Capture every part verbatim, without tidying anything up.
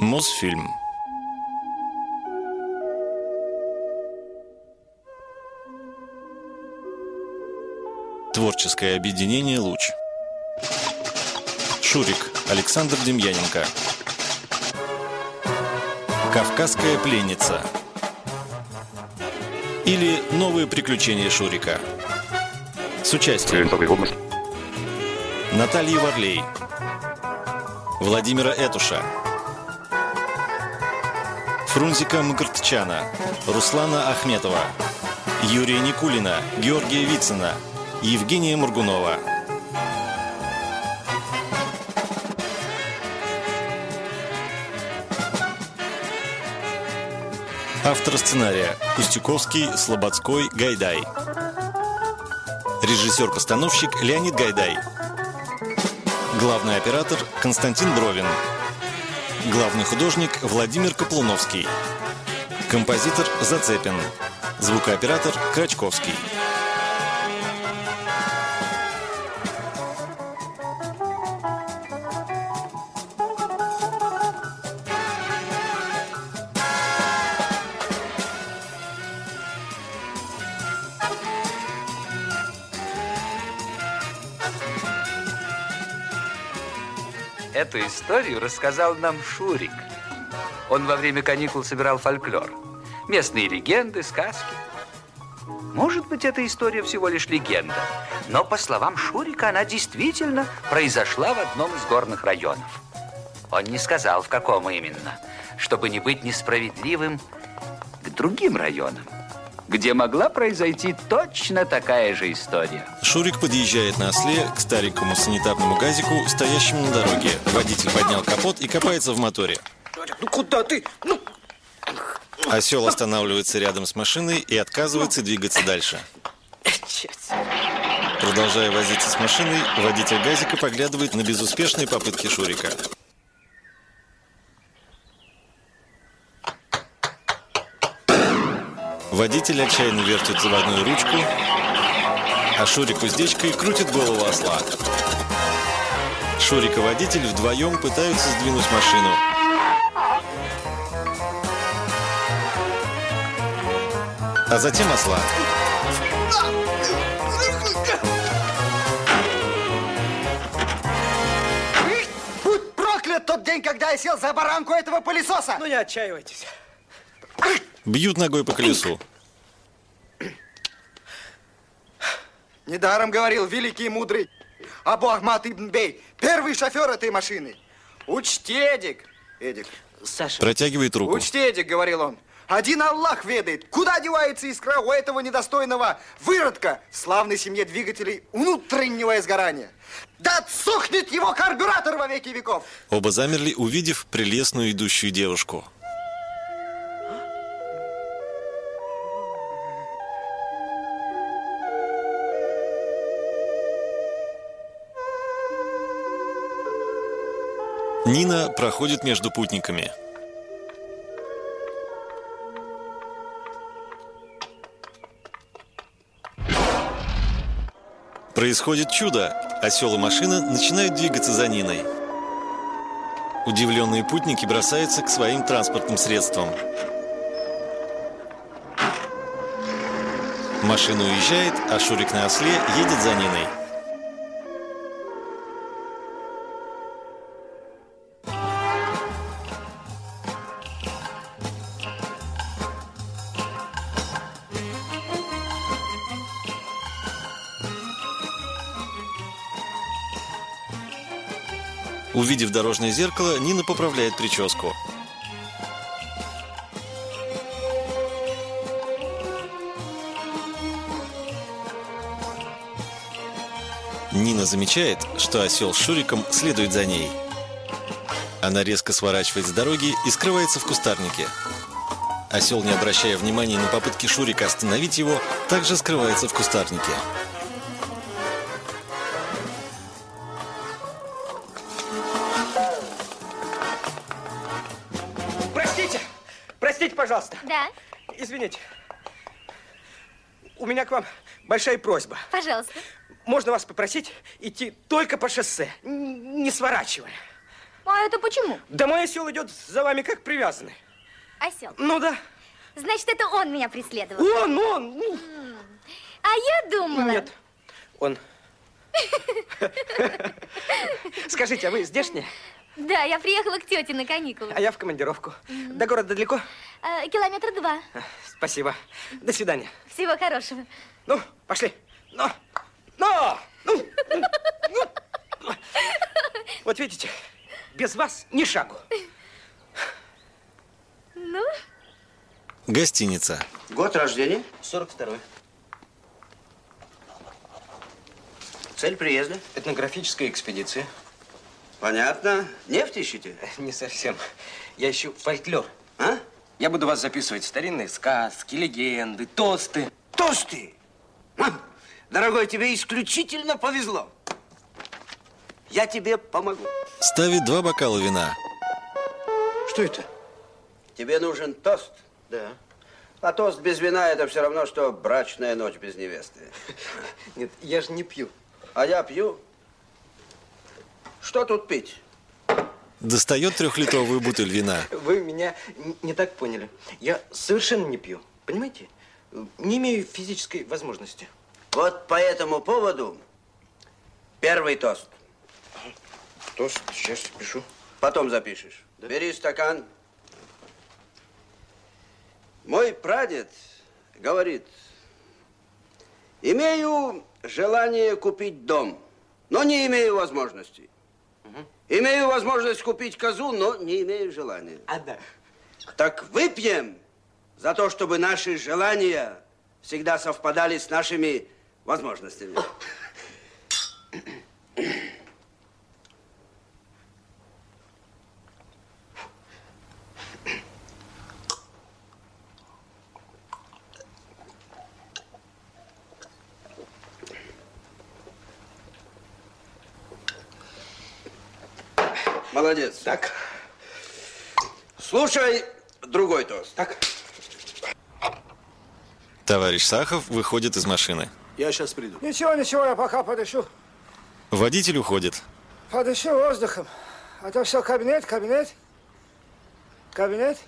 Мосфильм. Творческое объединение «Луч». Шурик Александр Демьяненко. Кавказская пленница. Или новые приключения Шурика. С участием Натальи Варлей, Владимира Этуша, Фрунзика Мкртчана, Руслана Ахметова, Юрия Никулина, Георгия Вицина, Евгения Моргунова. Автор сценария Кустюковский, Слободской, Гайдай. Режиссер-постановщик Леонид Гайдай. Главный оператор Константин Бровин. Главный художник Владимир Каплуновский. Композитор Зацепин. Звукооператор Крачковский. Эту историю рассказал нам Шурик. Он во время каникул собирал фольклор. Местные легенды, сказки. Может быть, эта история всего лишь легенда, но, по словам Шурика, она действительно произошла в одном из горных районов. Он не сказал, в каком именно, чтобы не быть несправедливым к другим районам, где могла произойти точно такая же история. Шурик подъезжает на осле к старенькому санитарному газику, стоящему на дороге. Водитель поднял капот и копается в моторе. Ну куда ты? Ну... Осел останавливается рядом с машиной и отказывается двигаться дальше. Продолжая возиться с машиной, водитель газика поглядывает на безуспешные попытки Шурика. Водитель отчаянно вертит заводную ручку, а Шурик уздечкой крутит голову осла. Шурик и водитель вдвоем пытаются сдвинуть машину. А затем осла. Будь проклят тот день, когда я сел за баранку этого пылесоса! Ну не отчаивайтесь. Бьют ногой по колесу. Недаром говорил великий и мудрый Абу Ахмад ибн Бей, первый шофер этой машины. Учти, Эдик. Эдик. Саша. Протягивает руку. Учти, Эдик, говорил он. Один Аллах ведает, куда девается искра у этого недостойного выродка в славной семье двигателей внутреннего изгорания. Да отсохнет его карбюратор во веки веков. Оба замерли, увидев прелестную идущую девушку. Нина проходит между путниками. Происходит чудо. Осел и машина начинают двигаться за Ниной. Удивленные путники бросаются к своим транспортным средствам. Машина уезжает, а Шурик на осле едет за Ниной. Увидев дорожное зеркало, Нина поправляет прическу. Нина замечает, что осел с Шуриком следует за ней. Она резко сворачивает с дороги и скрывается в кустарнике. Осел, не обращая внимания на попытки Шурика остановить его, также скрывается в кустарнике. Простите, пожалуйста. Да? Извините. У меня к вам большая просьба. Пожалуйста. Можно вас попросить идти только по шоссе, не сворачивая? А это почему? Да мой осел идет за вами как привязанный. Осел? Ну да. Значит, это он меня преследовал. Он, он. Ну. А я думала... Нет, он. Скажите, а вы здешняя? Да, я приехала к тете на каникулы. А я в командировку. Mm-hmm. До города далеко? А, километра два. Спасибо. До свидания. Всего хорошего. Ну, пошли. Ну, ну, ну, ну. Вот видите, без вас ни шагу. Ну? Гостиница. Год рождения? сорок второй. Цель приезда? Этнографическая экспедиция. Понятно. Нефть ищете? Не совсем. Я ищу фольклор. А? Я буду вас записывать старинные сказки, легенды, тосты. Тосты? А? Дорогой, тебе исключительно повезло. Я тебе помогу. Ставит два бокала вина. Что это? Тебе нужен тост? Да. А тост без вина – это все равно, что брачная ночь без невесты. Нет, я же не пью. А я пью. Что тут пить? Достает трехлитровую бутыль вина. Вы меня не так поняли. Я совершенно не пью. Понимаете? Не имею физической возможности. Вот по этому поводу первый тост. Тост, сейчас пишу. Потом запишешь. Да. Бери стакан. Мой прадед говорит: имею желание купить дом, но не имею возможности. Угу. Имею возможность купить козу, но не имею желания. А, да. Так выпьем за то, чтобы наши желания всегда совпадали с нашими возможностями. Молодец. Так. Слушай другой тост. Так. Товарищ Сахов выходит из машины. Я сейчас приду. Ничего, ничего, я пока подышу. Водитель уходит. Подышу воздухом. А то все кабинет, кабинет. Кабинет.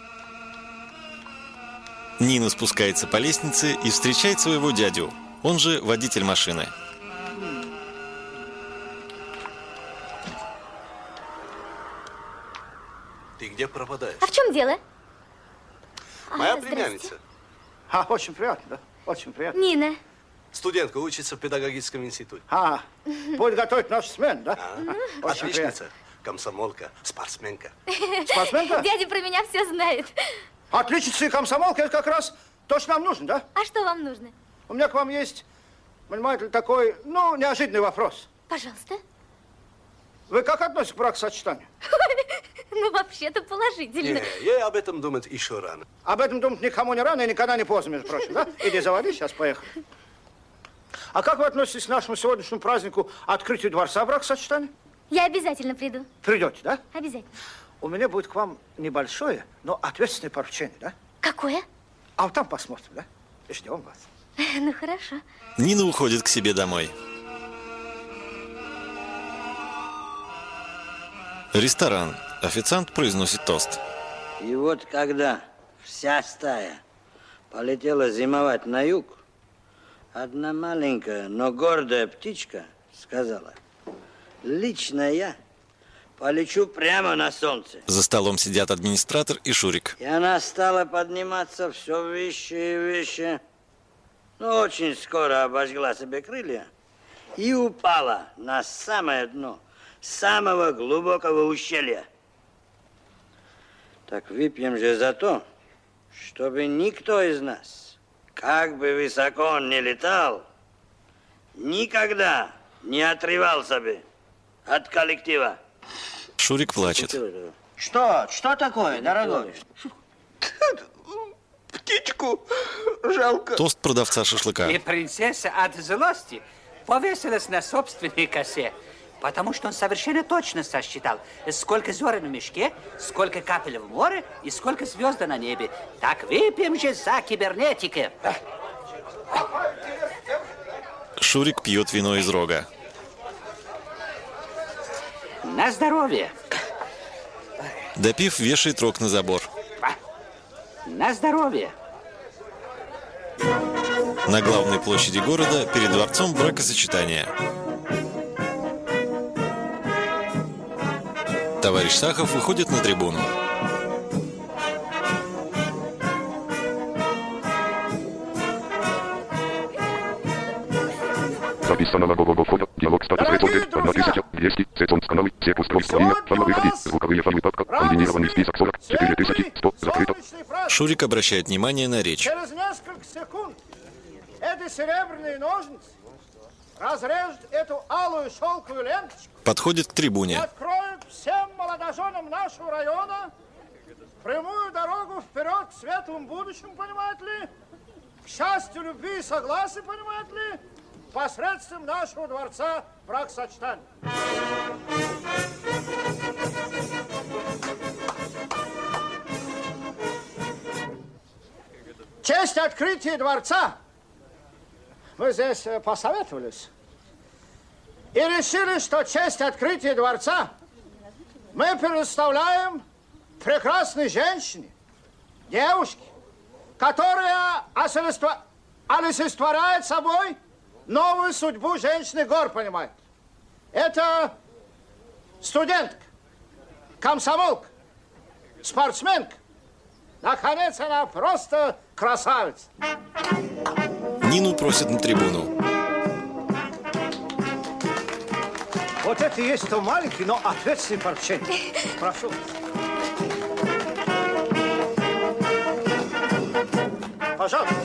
Нина спускается по лестнице и встречает своего дядю. Он же водитель машины. Ты где пропадаешь? А в чем дело? Моя А, племянница. А, очень приятно, да? Очень приятно. Нина. Студентка учится в педагогическом институте. А, будет готовить нашу смену, да? А, Очень отличница, приятно. комсомолка, спортсменка. Спортсменка? Дядя про меня все знает. Отличница и комсомолка, это как раз то, что нам нужно, да? А что вам нужно? У меня к вам есть, понимаете, такой, ну, неожиданный вопрос. Пожалуйста. Вы как относитесь к бракосочетанию? Ну, вообще-то положительно. Не, ей об этом думать еще рано. Об этом думать никому не рано и никогда не поздно, между прочим, да? Иди заводи, сейчас поехали. А как вы относитесь к нашему сегодняшнему празднику открытию дворца бракосочетания? Я обязательно приду. Придете, да? Обязательно. У меня будет к вам небольшое, но ответственное поручение, да? Какое? А вот там посмотрим, да? И ждем вас. Ну, хорошо. Нина уходит к себе домой. Ресторан. Официант произносит тост. И вот когда вся стая полетела зимовать на юг, одна маленькая, но гордая птичка сказала: лично я полечу прямо на солнце. За столом сидят администратор и Шурик. И она стала подниматься все выше и выше. Но очень скоро обожгла себе крылья и упала на самое дно самого глубокого ущелья. Так выпьем же за то, чтобы никто из нас, как бы высоко он ни летал, никогда не отрывался бы от коллектива. Шурик плачет. Что? Что такое, дорогой? Птичку жалко. Тост продавца шашлыка. И принцесса от злости повесилась на собственной косе, потому что он совершенно точно сосчитал, сколько зерен в мешке, сколько капель в море и сколько звезд на небе. Так выпьем же за кибернетика. Шурик пьет вино из рога. На здоровье. Допив, вешает рог на забор. На здоровье. На главной площади города перед дворцом бракосочетания. Товарищ Сахов выходит на трибуну. Записанного Го-Го-Го фото. Диалог статус рецепты. тысяча двести. Сетсонс каналы. Все пусковые имя. Файлы выходи. Звуковые файлы папка. Комбинированный список сорок. четыре тысячи сто. Закрыто. Шурик обращает внимание на речь. Через несколько секунд эти серебряные ножницы разрежут эту алую шелковую ленточку. Подходит к трибуне. Откроют всем молодоженам нашего района прямую дорогу вперед к светлому будущему, понимаете ли? К счастью, любви и согласия, понимаете ли? Посредством нашего дворца бракосочетания. В честь открытия дворца мы здесь посоветовались и решили, что честь открытия дворца мы предоставляем прекрасной женщине, девушке, которая олицетворяет собой новую судьбу женщины гор, понимаете. Это студентка, комсомолка, спортсменка. Наконец, она просто красавица. Нину просят на трибуну. Вот это и есть то маленький, но ответственный поручение. Прошу. Пожалуйста.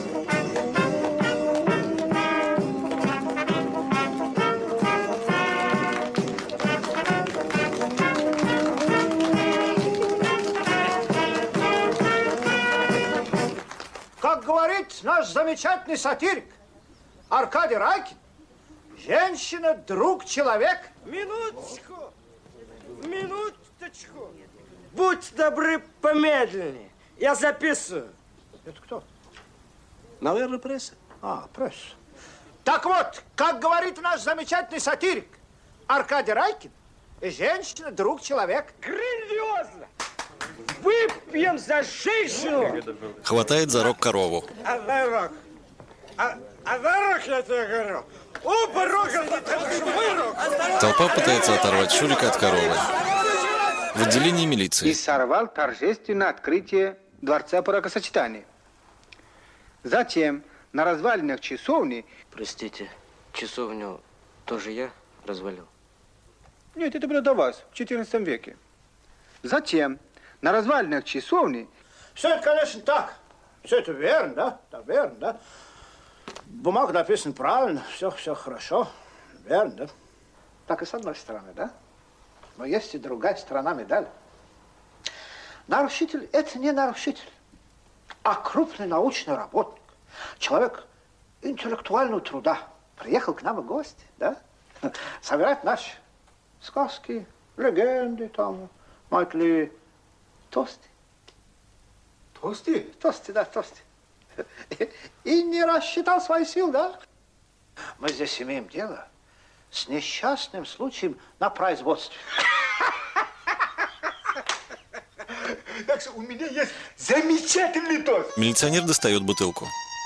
Как говорит наш замечательный сатирик Аркадий Райкин, женщина – друг человека. Минуточку, минуточку. Будь добры, помедленнее. Я записываю. Это кто? Наверное, пресса. А, пресса. Так вот, как говорит наш замечательный сатирик Аркадий Райкин, женщина – друг человека. Грандиозно! Выпьем за женщину! Хватает за рог корову. А за рог? А, а за рог, я тебе говорю. Оба рога, мой рог. Толпа пытается оторвать Шурика от коровы. В отделении милиции. И сорвал торжественное открытие дворца бракосочетания. Затем на развалинах часовни... Простите, часовню тоже я развалил? Нет, это было до вас, в четырнадцатом веке. Затем на развалинах часовни... Все это, конечно, так. Все это верно, да? Да, верно, да? Бумага написана правильно, все, все хорошо. Верно, да? Так и с одной стороны, да? Но есть и другая сторона медали. Нарушитель – это не нарушитель, а крупный научный работник. Человек интеллектуального труда. Приехал к нам в гости, да? Собирать наши сказки, легенды там, мать ли, тосты. Тосты? Тосты, да, тосты. И не рассчитал свои силы, да? Мы здесь имеем дело с несчастным случаем на производстве. Так что у меня есть замечательный тост. Милиционер достает бутылку.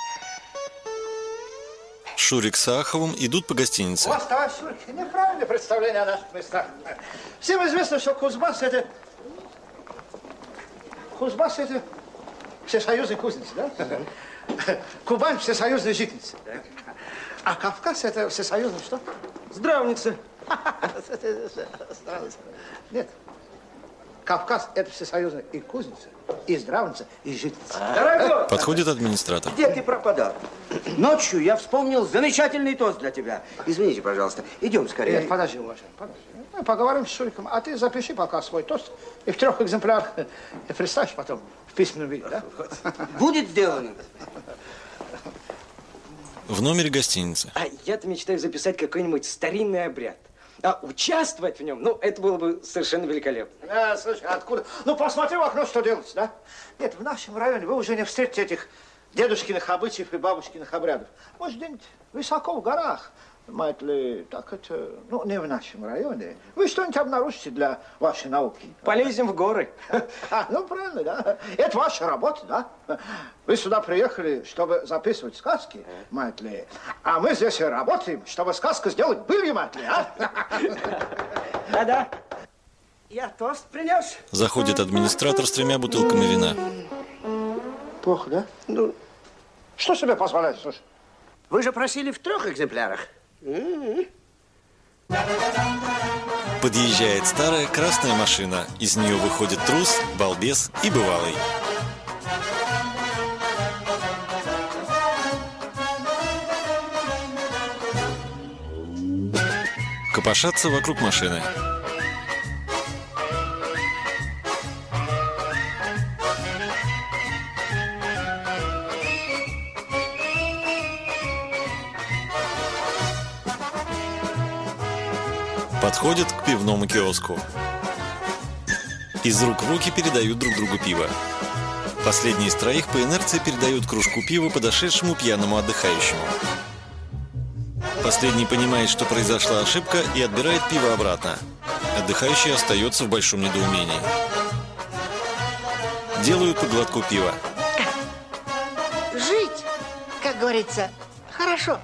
Шурик с Саховым идут по гостинице. У вас, товарищ Шурик, неправильное представление о наших местах. Всем известно, что Кузбасс – это... Кузбасс – это всесоюзная кузница, да? Кубань – всесоюзная житница. А Кавказ – это всесоюзная что? Здравница. Нет. Кавказ – это всесоюзная и кузница, и здравница, и житница. Дорогой, Подходит администратор. где ты пропадал? Ночью я вспомнил замечательный тост для тебя. Извините, пожалуйста. Идем скорее. Нет, подожди, уважаемый, подожди. Мы поговорим с Шуриком, а ты запиши пока свой тост и в трех экземплярах и представишь потом в письменном виде, да? Будет сделано. В номере гостиницы. а я-то мечтаю записать какой-нибудь старинный обряд. А участвовать в нем, ну, это было бы совершенно великолепно. Да, слушай, откуда? Ну, посмотри в окно, что делается, да? Нет, в нашем районе вы уже не встретите этих дедушкиных обычаев и бабушкиных обрядов. Может, где-нибудь высоко в горах, Знаете ли, так это, ну, не в нашем районе. Вы что-нибудь обнаружите для вашей науки? Полезем в горы. А, ну, правильно, да. Это ваша работа, да. Вы сюда приехали, чтобы записывать сказки, знаете ли. А мы здесь работаем, чтобы сказку сделать былью, знаете ли, а? Да-да. Я тост принес. Заходит администратор с тремя бутылками вина. Плохо, да? Ну, что себе позволяет, слушай? Вы же просили в трех экземплярах. Подъезжает старая красная машина. Из нее выходит трус, балбес и бывалый. Копошатся вокруг машины. Подходят к пивному киоску. Из рук в руки передают друг другу пиво. Последний из троих по инерции передают кружку пива подошедшему пьяному отдыхающему. Последний понимает, что произошла ошибка, и отбирает пиво обратно. Отдыхающий остается в большом недоумении. Делают по глотку пива. Жить, как говорится, хорошо.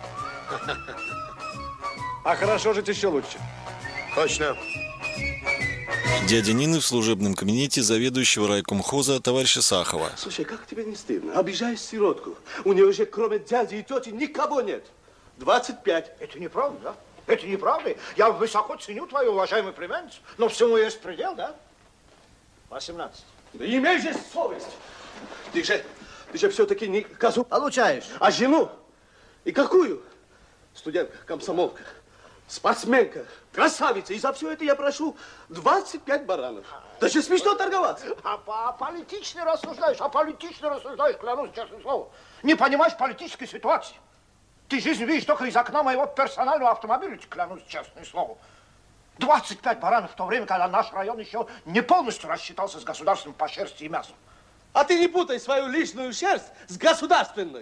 А хорошо жить еще лучше. Точно. Дядя Нины в служебном кабинете заведующего райкомхоза товарища Сахова. Слушай, как тебе не стыдно? Обижаешь сиротку. У нее же кроме дяди и тети никого нет. двадцать пять. Это неправда, да? Это неправда. Я высоко ценю твою уважаемую племянницу, но всему есть предел, да? восемнадцать. Да имей же совесть. Ты же, ты же все-таки не козу Получаешь. а жену. И какую? Студентка, комсомолка, спортсменка, красавица. И за все это я прошу двадцать пять баранов. Даже смешно торговаться. А, а политично рассуждаешь, а политично рассуждаешь, клянусь, честное слово. Не понимаешь политической ситуации. Ты жизнь видишь только из окна моего персонального автомобиля, клянусь, честное слово. двадцать пять баранов в то время, когда наш район еще не полностью рассчитался с государством по шерсти и мясу. А ты не путай свою личную шерсть с государственной.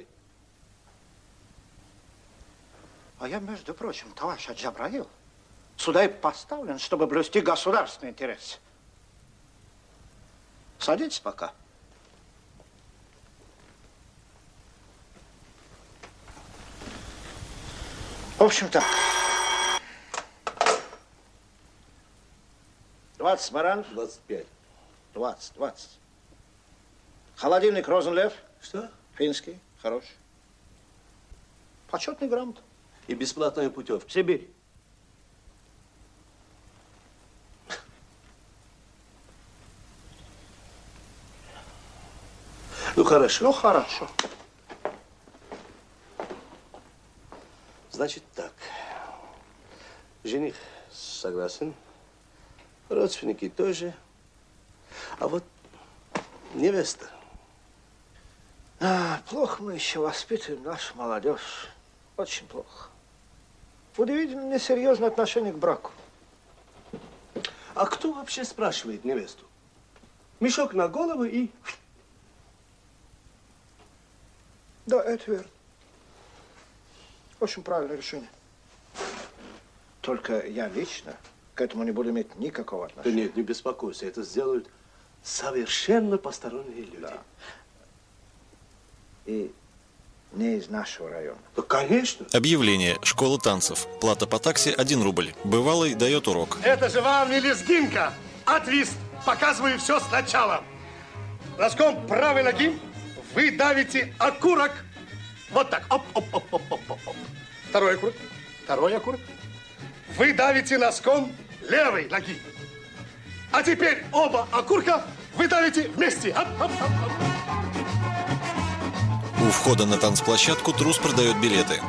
А я, между прочим, товарищ Аджабраил, сюда и поставлен, чтобы блюсти государственный интерес. Садитесь пока. В общем-то, двадцать баранов. двадцать пять. двадцать, двадцать. Холодильник Розенлев. Что? Финский, хороший. Почетный грамота. И бесплатная путевка. В Сибирь. Ну, хорошо. Ну, хорошо. Значит так. Жених согласен. Родственники тоже. А вот невеста. А, плохо мы еще воспитываем нашу молодежь. Очень плохо. Удивительно несерьезное отношение к браку. А кто вообще спрашивает невесту? Мешок на голову и... Да, это верно. Очень правильное решение. Только я лично к этому не буду иметь никакого отношения. Да нет, не беспокойся. Это сделают совершенно посторонние люди. Да. И не из нашего района. Да, конечно. Объявление. Школа танцев. Плата по такси один рубль. Бывалый дает урок. Это же вам не лезгинка, а твист. Показываю все сначала. Носком правой ноги вы давите окурок. Вот так. Оп, оп, оп, оп, оп, оп. Второй окурок. Второй окурок. Вы давите носком левой ноги. А теперь оба окурка вы давите вместе. Оп, оп, оп, оп. У входа на танцплощадку трус продает билеты.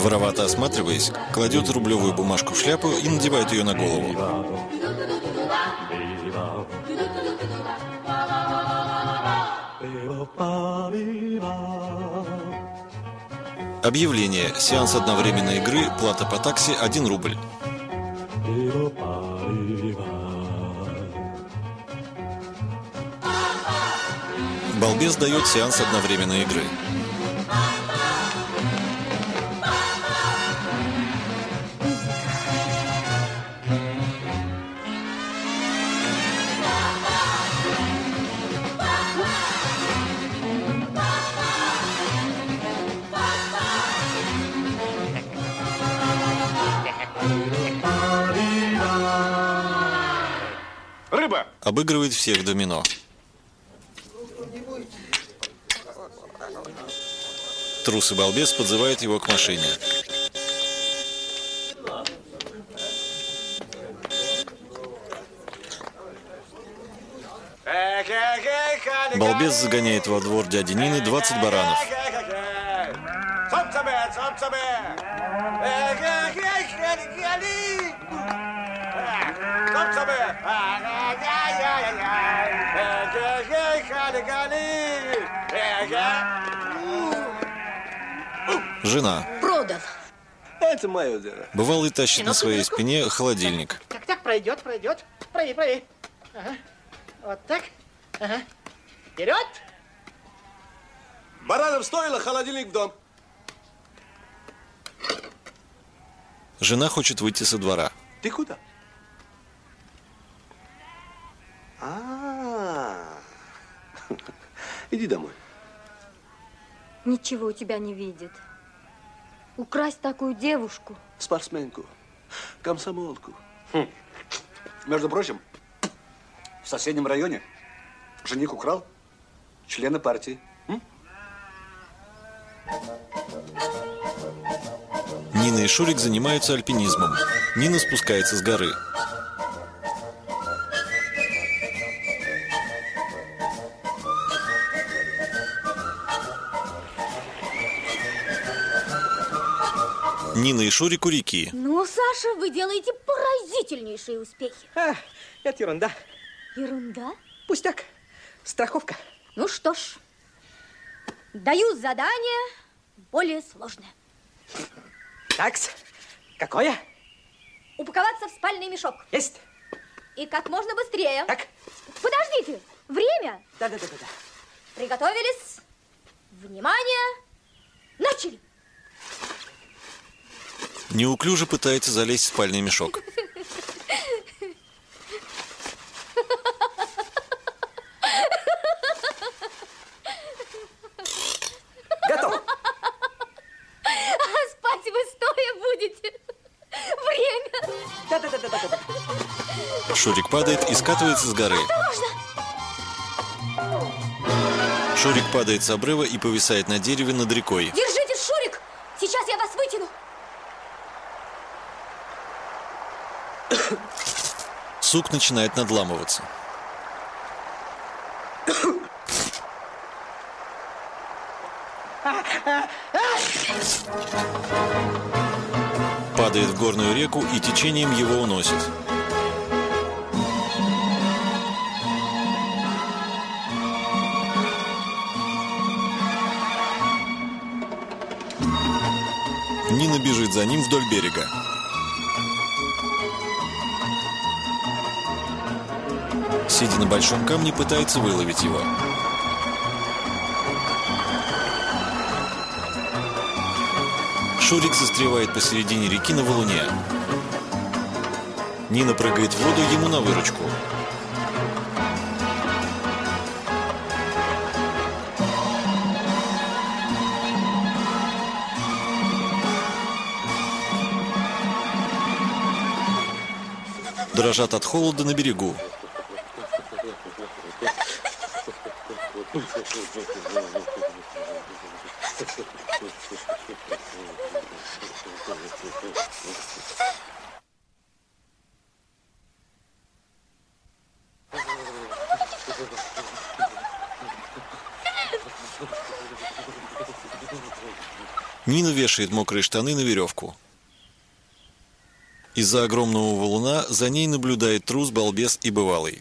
Воровато осматриваясь, кладет рублевую бумажку в шляпу и надевает ее на голову. Объявление. Сеанс одновременной игры. Плата по такси один рубль. Балбес дает сеанс одновременной игры. Рыба! Обыгрывает всех в домино. Трус и балбес подзывают его к машине. Балбес загоняет во двор дяди Нины двадцать баранов. Жена. Продал. Это мое дело. Бывалый тащит на своей спине холодильник. Так, так, пройдет, пройдет. Прови, прови. Ага. Вот так. Ага. Вперед! Баранов стоило, холодильник в дом. Жена хочет выйти со двора. Ты куда? А, иди домой. Ничего у тебя не видит. Украсть такую девушку. Спортсменку, комсомолку. Хм. Между прочим, в соседнем районе жених украл члена партии. М? Нина и Шурик занимаются альпинизмом. Нина спускается с горы. Нина и Шурик у реки. Ну, Саша, вы делаете поразительнейшие успехи. А, это ерунда. Ерунда? Пустяк. Страховка. Ну что ж, даю задание более сложное. Такс. Какое? Упаковаться в спальный мешок. Есть. И как можно быстрее. Так. Подождите, время. Да-да-да-да. Приготовились. Внимание. Начали. Неуклюже пытается залезть в спальный мешок. Готов. А спать вы стоя будете. Время. Да-да-да-да-да. Шурик падает и скатывается с горы. Шурик падает с обрыва и повисает на дереве над рекой. Держитесь, Шурик. Сейчас я вас вытяну. Сук начинает надламываться. Падает в горную реку и течением его уносит. Нина бежит за ним вдоль берега. Сидя на большом камне, пытается выловить его. Шурик застревает посередине реки на валуне. Нина прыгает в воду ему на выручку. Дрожат от холода на берегу. Нина вешает мокрые штаны на веревку. Из-за огромного валуна за ней наблюдает трус, балбес и бывалый.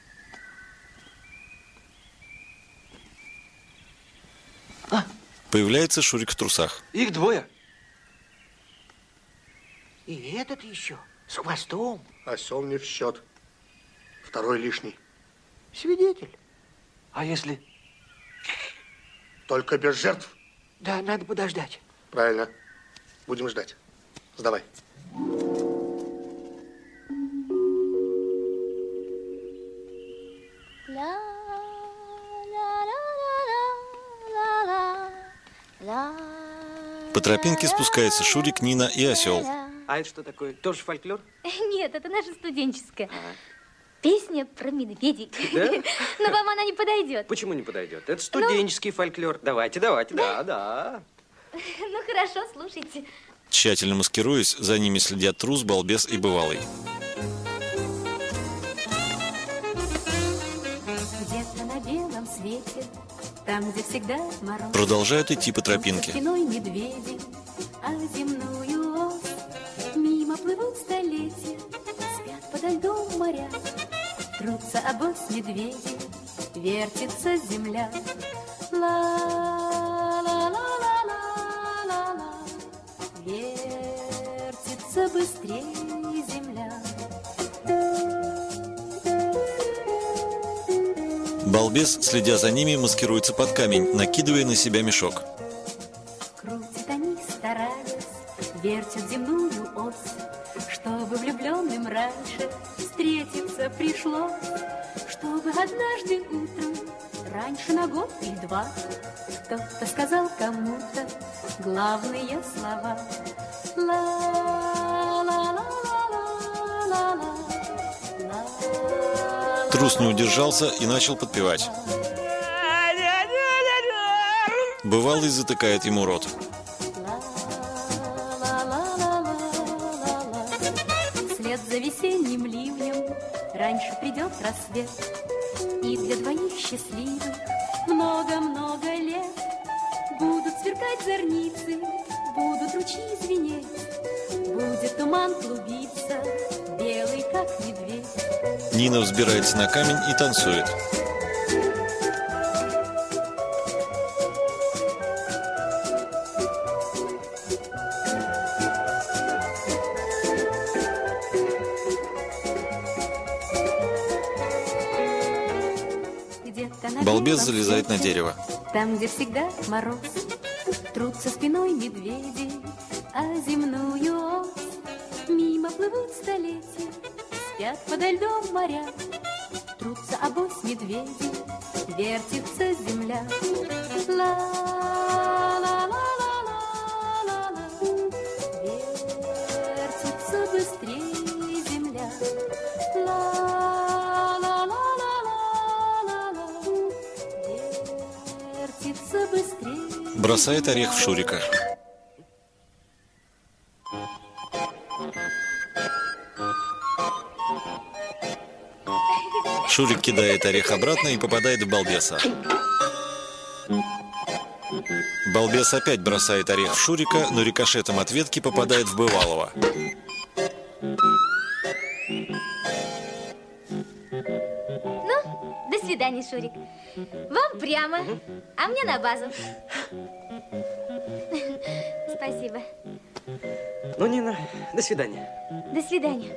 А? Появляется Шурик в трусах. Их двое. И этот еще с хвостом. Осел не в счет. Второй лишний. Свидетель. А если? Только без жертв. Да, надо подождать. Правильно. Будем ждать. Сдавай. По тропинке спускаются Шурик, Нина и осел. А это что такое? Тоже фольклор? Нет, это наша студенческая. Песня про медведей. Да? Но вам она не подойдет. Почему не подойдет? Это студенческий ну... фольклор. Давайте, давайте, да, да. Ну хорошо, слушайте. Тщательно маскируясь, за ними следят трус, балбес и бывалый. Где-то на белом свете, там, где всегда мороз, продолжают идти по тропинке. Спиной медведи, а земную ось мимо плывут столетия, спят подо льдом моря, трутся обось медведи, вертится земля. Ла-ла-ла-ла-ла-ла, вертится быстрее земля. Балбес, следя за ними, маскируется под камень, накидывая на себя мешок. Крутят они, стараясь, вертят земную ось, чтобы влюбленным раньше встретиться пришлось, чтобы однажды утром, раньше на год или два, кто-то сказал кому-то главные слова. Ла-ла-ла-ла-ла-ла. Трус не удержался и начал подпевать. Бывалый затыкает ему рот. Вслед за весенним ливнем раньше придет рассвет, и для двоих счастливых много-много лет будут сверкать зорницы, будут ручьи звенеть, будет туман клубиться, белый как медведь. Нина взбирается на камень и танцует. Балбес залезает на дерево. Там, где всегда мороз, трутся спиной медведи, а земную ось мимо плывут столетия, спят подо льдом моря, трутся обось медведи, вертится земля. Ла-ла-ла-ла-ла-ла, вертится быстрее земля. Ла-ла-ла-ла-ла-ла, вертится быстрее. Бросает орех в Шурика. Шурик кидает орех обратно и попадает в балбеса. Балбес опять бросает орех в Шурика, но рикошетом от ветки попадает в бывалого. Ну, до свидания, Шурик. Вам прямо, а мне на базу. Спасибо. Ну, Нина, до свидания. До свидания.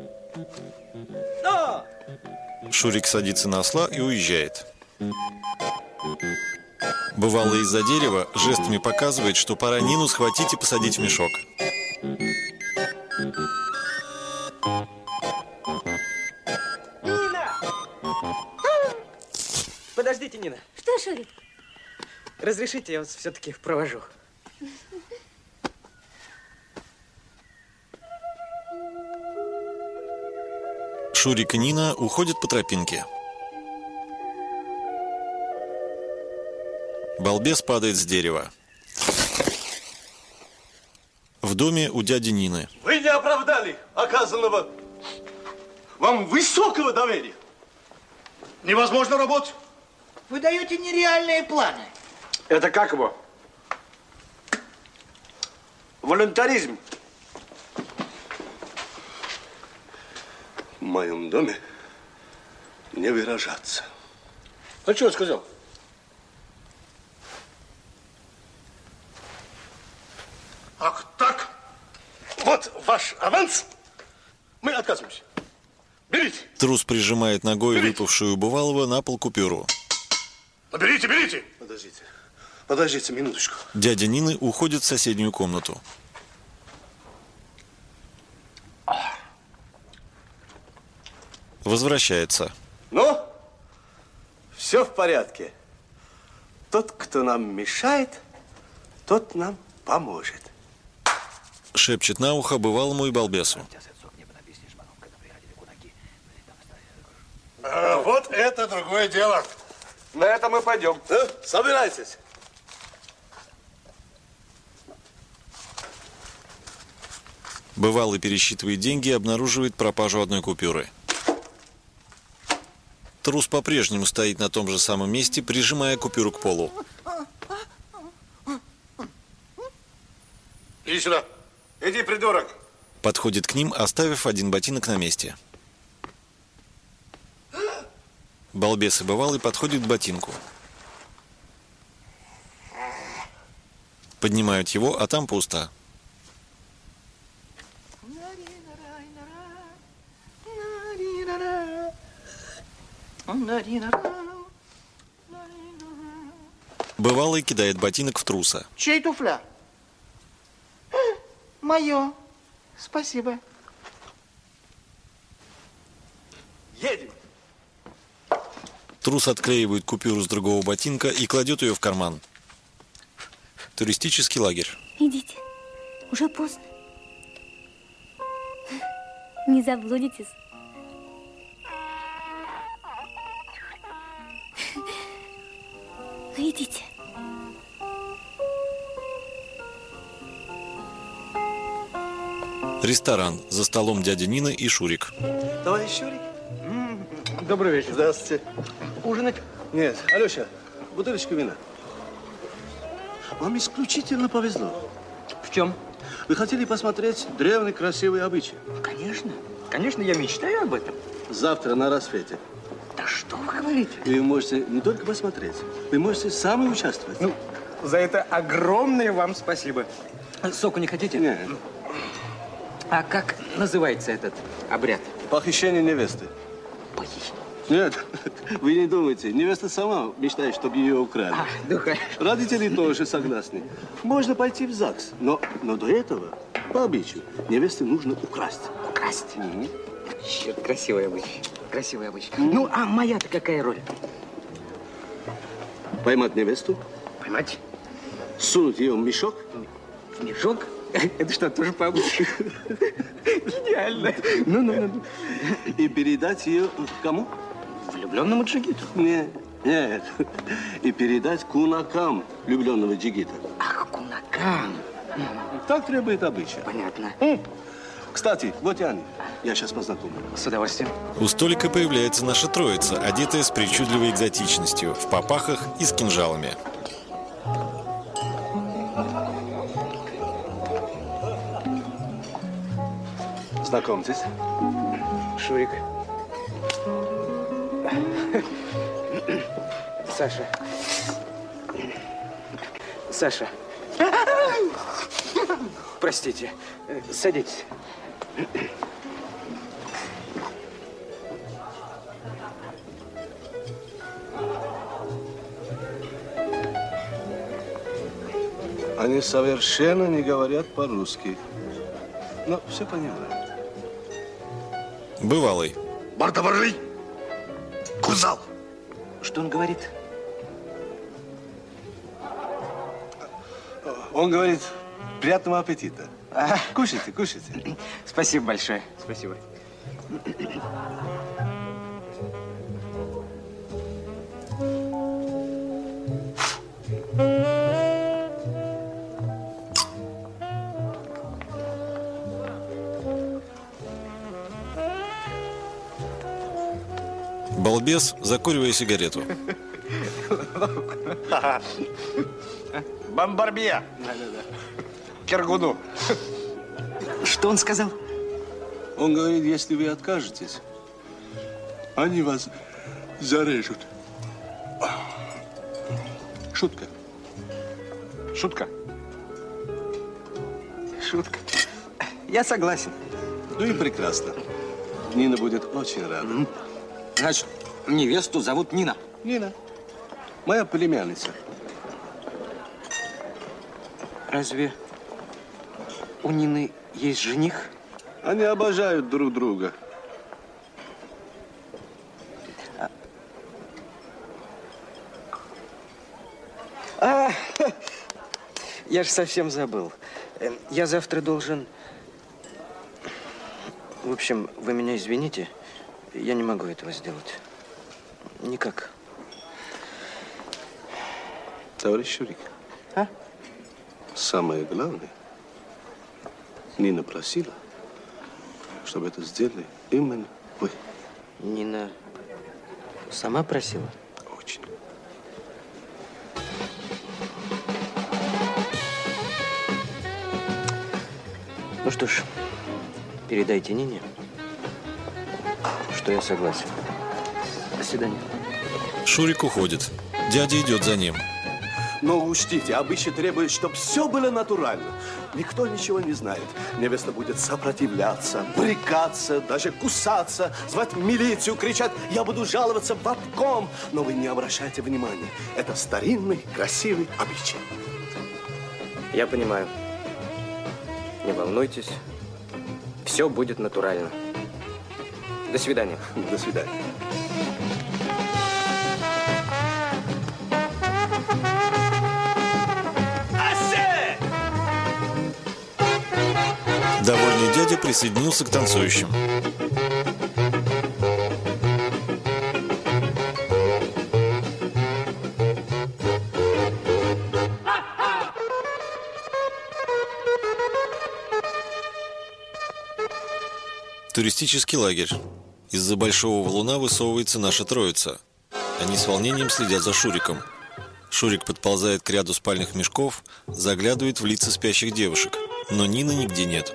Но! Шурик садится на осла и уезжает. Бывалый из-за дерева жестами показывает, что пора Нину схватить и посадить в мешок. Нина! Подождите, Нина. Что, Шурик? Разрешите, я вас все-таки провожу. Шурик и Нина уходят по тропинке. Балбес падает с дерева. В доме у дяди Нины. Вы не оправдали оказанного вам высокого доверия. Невозможно работать. Вы даете нереальные планы. Это как его? волонтаризм. В моем доме не выражаться. А что я сказал? Ах так, вот ваш аванс. Мы отказываемся. Берите. Трус прижимает ногой берите. Выпавшую у Бывалова на пол купюру. Ну, берите, берите. Подождите, подождите минуточку. Дядя Нины уходит в соседнюю комнату. Возвращается. Ну, все в порядке. Тот, кто нам мешает, тот нам поможет. Шепчет на ухо Бывалому и балбесу. А, вот это другое дело. На это мы пойдем. Ну, собирайтесь. Бывалый пересчитывает деньги и обнаруживает пропажу одной купюры. Трус по-прежнему стоит на том же самом месте, прижимая купюру к полу. Иди сюда. Иди, придурок. Подходит к ним, оставив один ботинок на месте. Балбес и Бывалый подходят к ботинку. Поднимают его, а там пусто. Бывалый кидает ботинок в труса. Чей туфля? Мое. Спасибо. Едем. Трус отклеивает купюру с другого ботинка и кладет ее в карман. Туристический лагерь. Идите. Уже поздно. Не заблудитесь. Ну, идите. Ресторан. За столом дядя Нина и Шурик. Товарищ Шурик. Добрый вечер. Здравствуйте. Ужинать? Нет, Алеша, бутылочку вина. Вам исключительно повезло. В чем? Вы хотели посмотреть древний красивый обычай? Конечно. Конечно, я мечтаю об этом. Завтра на рассвете. Да что вы говорите? И вы можете не только посмотреть, вы можете сами участвовать. Ну, за это огромное вам спасибо. Соку не хотите? Нет. А как называется этот обряд? Похищение невесты. Похищение? Нет, вы не думайте. Невеста сама мечтает, чтобы ее украли. А, ну хорошо. Родители тоже согласны. Можно пойти в ЗАГС, но, но до этого, по обычаю, невесты нужно украсть. Украсть? Mm-hmm. Черт, красивый обычай. Красивый обычай. Mm-hmm. Ну, а моя-то какая роль? Поймать невесту. Поймать? Сунуть ее в мешок. В мешок? Это что, тоже по обычаю? Идеально. Ну, ну, ну. И передать ее кому? Влюбленному джигиту. Нет, нет. И передать кунакам влюбленного джигита. Ах, кунакам. Так требует обычай. Понятно. Кстати, вот и они. Я сейчас познакомлю. С удовольствием. У столика появляется наша троица, одетая с причудливой экзотичностью, в попахах и с кинжалами. Знакомьтесь. Шурик. Саша. Саша. Простите. Садитесь. Они совершенно не говорят по-русски. Но все понимают. Бывалый. Бардоварли! Кузал! Что он говорит? Он говорит, приятного аппетита. А? Кушайте, кушайте. Спасибо большое. Спасибо. Балбес, закуривая сигарету. Бомбарбия. Киргуну. Что он сказал? Он говорит, если вы откажетесь, они вас зарежут. Шутка. Шутка. Шутка. Я согласен. Ну и прекрасно. Нина будет очень рада. Значит, невесту зовут Нина. Нина. Моя племянница. Разве у Нины есть жених? Они обожают друг друга. А, я же совсем забыл. Я завтра должен... В общем, вы меня извините, я не могу этого сделать. Никак. Товарищ Шурик. А? Самое главное, Нина просила, чтобы это сделали именно вы. Нина сама просила? Очень. Ну что ж, передайте Нине, что я согласен. До свидания. Шурик уходит. Дядя идет за ним. Но учтите, обычай требует, чтобы все было натурально. Никто ничего не знает. Невеста будет сопротивляться, брыкаться, даже кусаться, звать милицию, кричать: я буду жаловаться в обком. Но вы не обращайте внимания. Это старинный, красивый обычай. Я понимаю. Не волнуйтесь. Все будет натурально. До свидания. До свидания. Довольный дядя присоединился к танцующим. Туристический лагерь. Из-за большого валуна высовывается наша троица. Они с волнением следят за Шуриком. Шурик подползает к ряду спальных мешков, заглядывает в лица спящих девушек, но Нины нигде нет.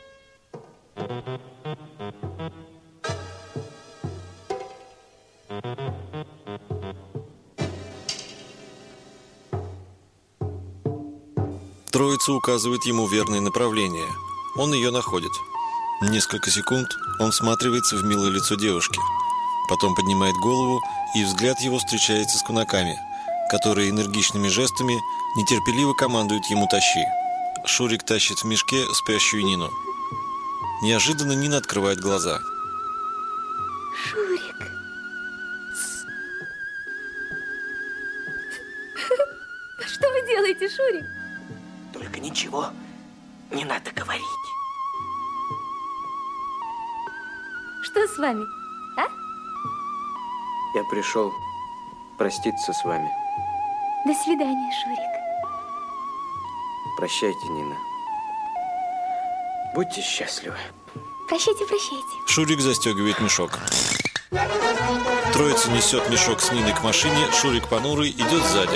Троица указывает ему верное направление. Он ее находит. Несколько секунд он всматривается в милое лицо девушки. Потом поднимает голову, и взгляд его встречается с кунаками, которые энергичными жестами нетерпеливо командуют ему «тащи». Шурик тащит в мешке спящую Нину. Неожиданно Нина открывает глаза. Шурик. Что вы делаете, Шурик? Только ничего не надо говорить. Что с вами, а? Я пришел проститься с вами. До свидания, Шурик. Прощайте, Нина. Будьте счастливы. Прощайте, прощайте. Шурик застегивает мешок. Троица несет мешок с Ниной к машине. Шурик понурый идет сзади.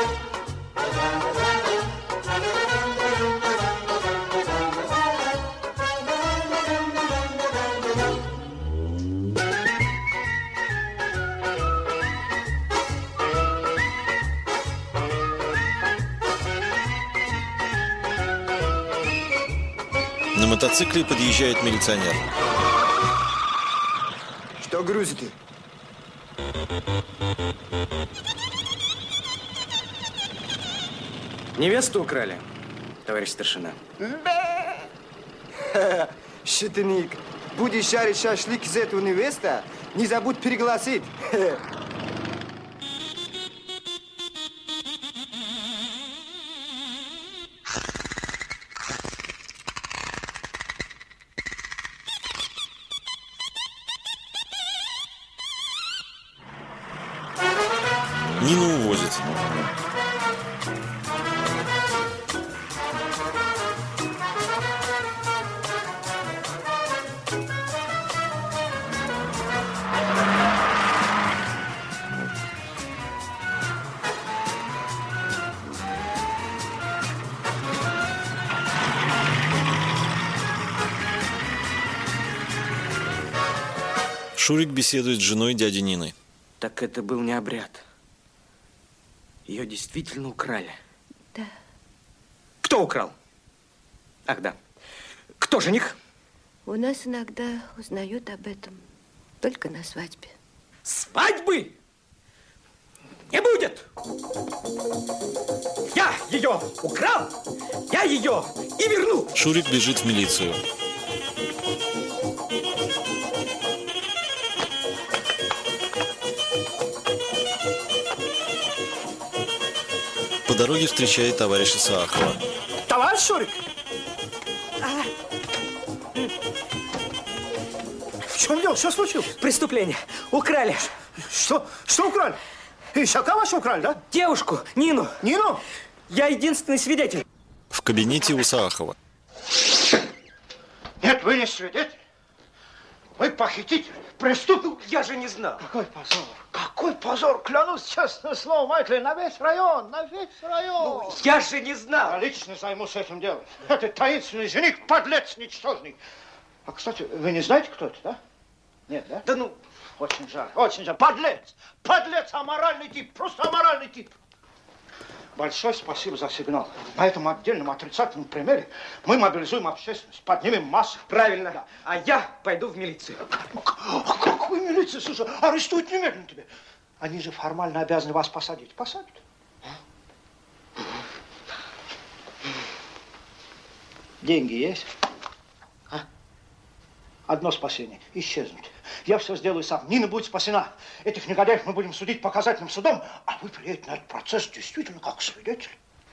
На мотоцикле подъезжает милиционер. Что грузите? Невесту украли, товарищ старшина. Щитник, будешь жарить шашлык из этого невеста, не забудь пригласить. Нину увозят. Шурик беседует с женой дяди Нины. Так это был не обряд. Ее действительно украли. Да. Кто украл? Ах, да. Кто жених? У нас иногда узнают об этом только на свадьбе. Свадьбы не будет! Я ее украл, я ее и верну! Шурик бежит в милицию. По дороге встречает товарища Саахова. Товарищ Шурик! А. В чем дело? Что случилось? Преступление. Украли. Что? Что украли? Ишака вашу украли, да? Девушку, Нину. Нину? Я единственный свидетель. В кабинете у Саахова. Нет, вы не свидетель. Вы похититель, преступник. Я же не знал. Какой позор, какой позор. Клянусь, честное слово, Майкл, на весь район, на весь район. Ну, я же не знал. Я лично займусь этим делом. Это таинственный жених, подлец ничтожный. А, кстати, вы не знаете, кто это, да? Нет, да? Да ну... Очень жаль, очень жаль. Подлец, подлец, аморальный тип, просто аморальный тип. Большое спасибо за сигнал. На этом отдельном отрицательном примере мы мобилизуем общественность, поднимем массу. Правильно. Да. А я пойду в милицию. А какую милицию? Слушай, арестуют немедленно тебя. Они же формально обязаны вас посадить. Посадят. Деньги есть? А? Одно спасение. Исчезнуть. Я все сделаю сам. Нина будет спасена. Этих негодяев мы будем судить показательным судом, а вы приедете на этот процесс действительно как свидетель.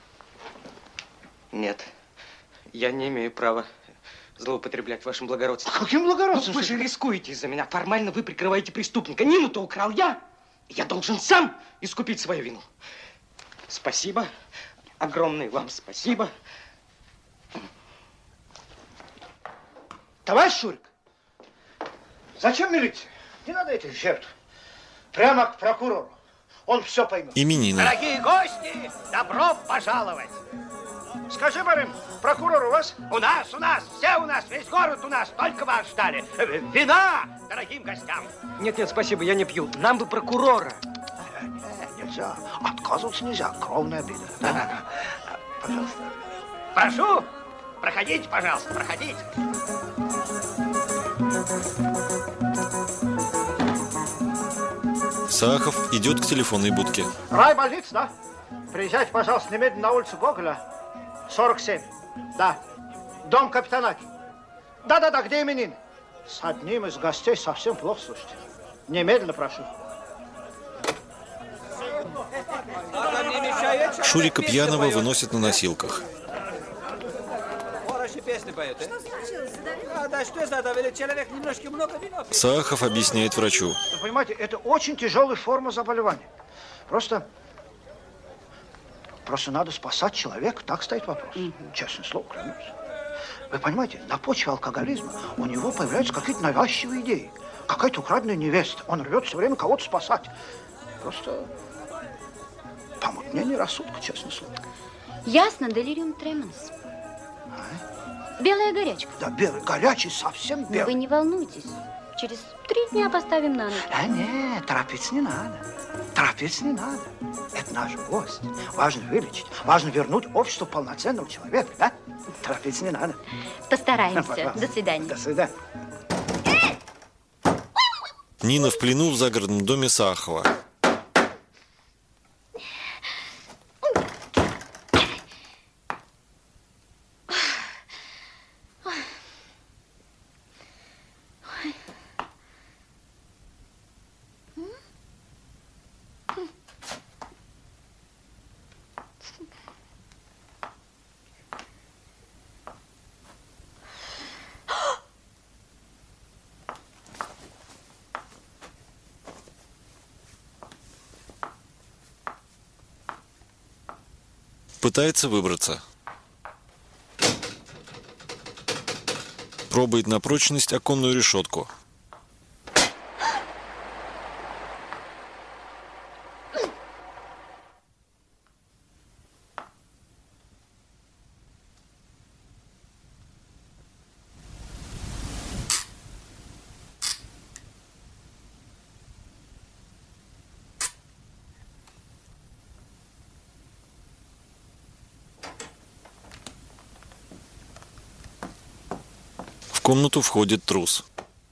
Нет, я не имею права злоупотреблять вашим благородством. Каким благородством? Ну, вы же рискуете из-за меня. Формально вы прикрываете преступника. Нину-то украл я. Я должен сам искупить свою вину. Спасибо. Огромное вам спасибо. Товарищ Шурик, зачем милиция? Не надо этих жертв. Прямо к прокурору. Он все поймет. Именины. Дорогие гости, добро пожаловать. Скажи, Барин, прокурор у вас? У нас, у нас, все у нас, весь город у нас. Только вас ждали. Вина дорогим гостям. Нет, нет, спасибо, я не пью. Нам бы прокурора. Нет, нельзя. Отказываться нельзя. Кровная обида. Да? Пожалуйста. Прошу, проходите, пожалуйста, проходите. Саахов идет к телефонной будке. Райбольница, да? Приезжайте, пожалуйста, немедленно на улицу Гоголя, сорок семь. Да. Дом капитанаки. Да-да-да, где именин? С одним из гостей совсем плохо, слушайте. Немедленно прошу. Шурика пьяного выносят на носилках. Песни поет, а? Что случилось? А, да что задавили? Человек немножко много вина. Саахов объясняет врачу. Вы понимаете, это очень тяжелая форма заболевания. Просто... Просто надо спасать человека. Так стоит вопрос. Mm-hmm. Честное слово, клянусь. Вы понимаете, на почве алкоголизма у него появляются какие-то навязчивые идеи. Какая-то украденная невеста. Он рвет все время кого-то спасать. Просто... помутнение рассудка, честное слово. Ясно, делириум тременс. Белая горячка. Да, белый, горячий, совсем белый. Но вы не волнуйтесь. Через три дня поставим на ноги. А нет, торопиться не надо. Торопиться не надо. Это наш гость. Важно вылечить. Важно вернуть обществу полноценного человека, да? Торопиться не надо. Постараемся. До свидания. До свидания. Нина в плену в загородном доме Саахова. Пытается выбраться. Пробует на прочность оконную решетку. комнату входит трус.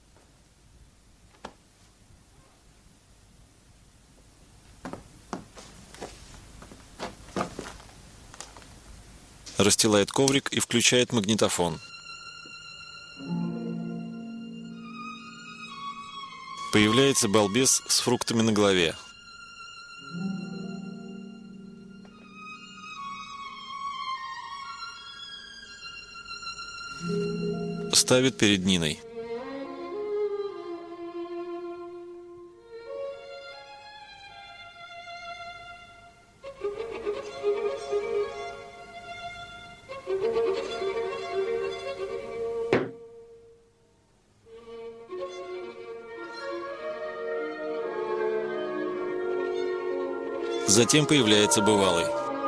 Расстилает коврик и включает магнитофон. Появляется балбес с фруктами на голове. Ставит перед Ниной. Затем появляется бывалый.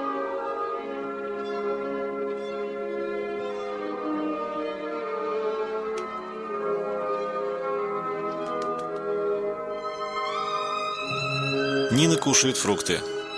Нина кушает фрукты.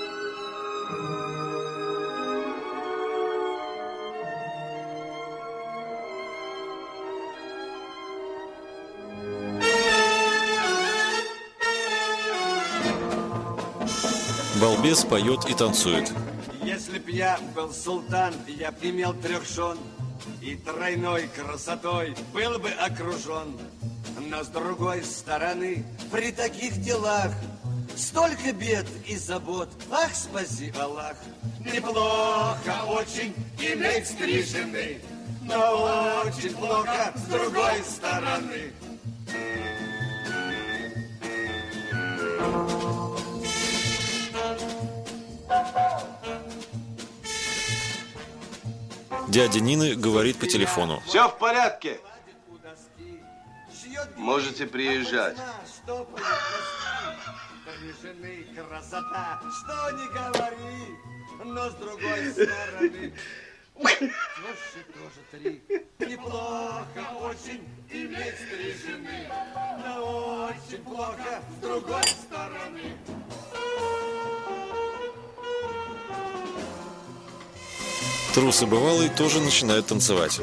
Балбес поет и танцует. Если б я был султан, я б имел трех жен, и тройной красотой был бы окружен. Но с другой стороны, при таких делах столько бед и забот, ах, спаси Аллах. Неплохо очень иметь три жены, но очень плохо с другой стороны. Дядя Нины говорит по телефону. Все в порядке. Можете приезжать. Жены красота, что не говори, но с другой стороны, слушай, тоже три. Неплохо очень иметь три жены, но очень плохо с другой стороны. Трус и бывалый тоже начинают танцевать.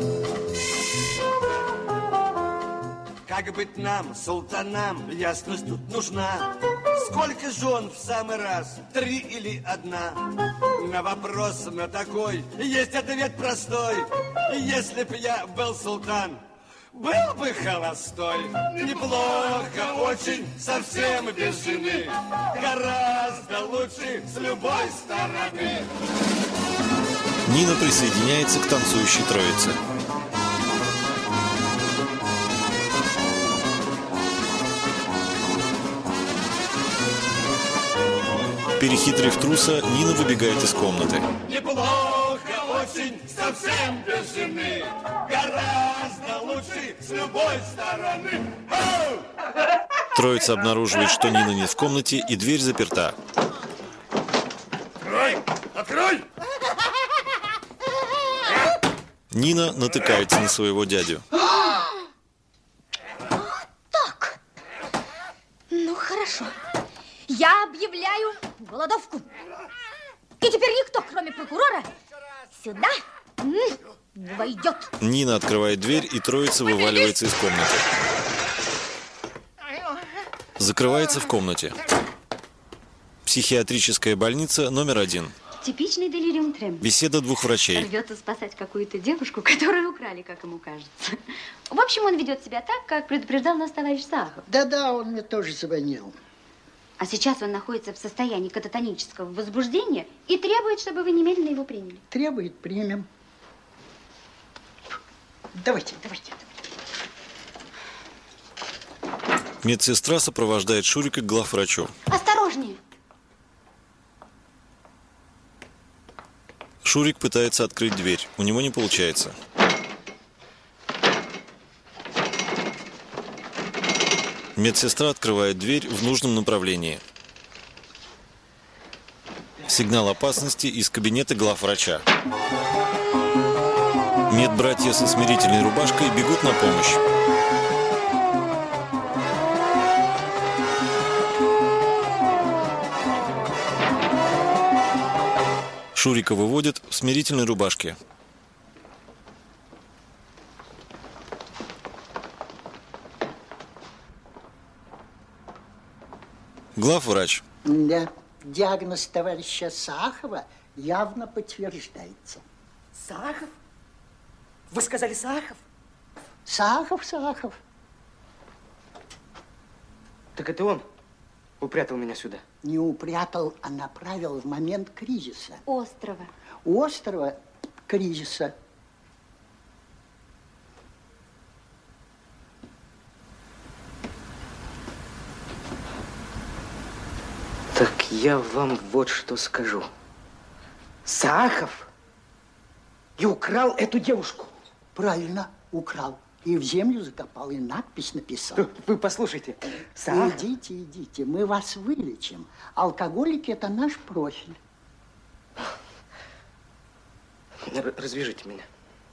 Как быть нам, султанам, ясность тут нужна. Сколько жен в самый раз, три или одна? На вопрос на такой есть ответ простой. Если б я был султан, был бы холостой. Неплохо очень, совсем без жены. Гораздо лучше с любой стороны. Нина присоединяется к танцующей троице. Перехитрив труса, Нина выбегает из комнаты. Неплохо очень, совсем без жены. Гораздо лучше с любой стороны. Оу! Троица обнаруживает, что Нина нет в комнате, и дверь заперта. Открой! Открой! Нина натыкается на своего дядю. Так. Ну, хорошо. Я объявляю голодовку. И теперь никто, кроме прокурора, сюда не войдет. Нина открывает дверь, и троица вываливается из комнаты. Закрывается в комнате. Психиатрическая больница номер один. Типичный делириум тремс. Беседа двух врачей. Рвется спасать какую-то девушку, которую украли, как ему кажется. В общем, он ведет себя так, как предупреждал нас товарищ Сахов. Да-да, он мне тоже звонил. А сейчас он находится в состоянии кататонического возбуждения и требует, чтобы вы немедленно его приняли. Требует, примем. Давайте, давайте. Медсестра сопровождает Шурика к главврачу. Осторожнее! Шурик пытается открыть дверь. У него не получается. Медсестра открывает дверь в нужном направлении. Сигнал опасности из кабинета главврача. Медбратья со смирительной рубашкой бегут на помощь. Шурика выводят в смирительной рубашке. Главврач. Да, диагноз товарища Саахова явно подтверждается. Саахов? Вы сказали Саахов? Саахов, Саахов. Так это он упрятал меня сюда? Не упрятал, а направил в момент кризиса. Острова. Острова кризиса. Так я вам вот что скажу. Саахов и украл эту девушку. Правильно, украл. И в землю закопал, и надпись написал. Вы послушайте. Саахов... Идите, идите, мы вас вылечим. Алкоголики – это наш профиль. Развяжите меня.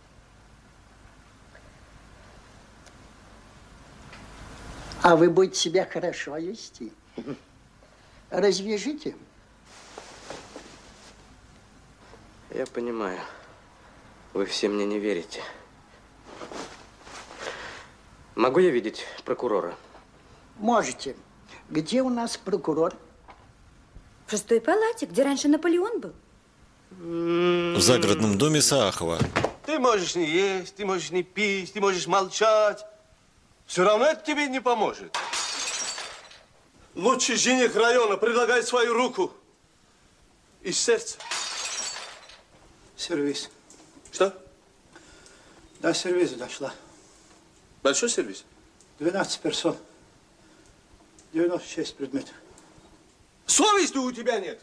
А вы будете себя хорошо вести. Развяжите. Я понимаю. Вы все мне не верите. Могу я видеть прокурора? Можете. Где у нас прокурор? В шестой палате, где раньше Наполеон был. В загородном доме Саахова. Ты можешь не есть, ты можешь не пить, ты можешь молчать. Все равно это тебе не поможет. Лучший жених района предлагает свою руку и сердце. Сервис. Что? До сервиза дошла. Большой сервис? двенадцать персон. девяносто шесть предметов. Совести у тебя нет?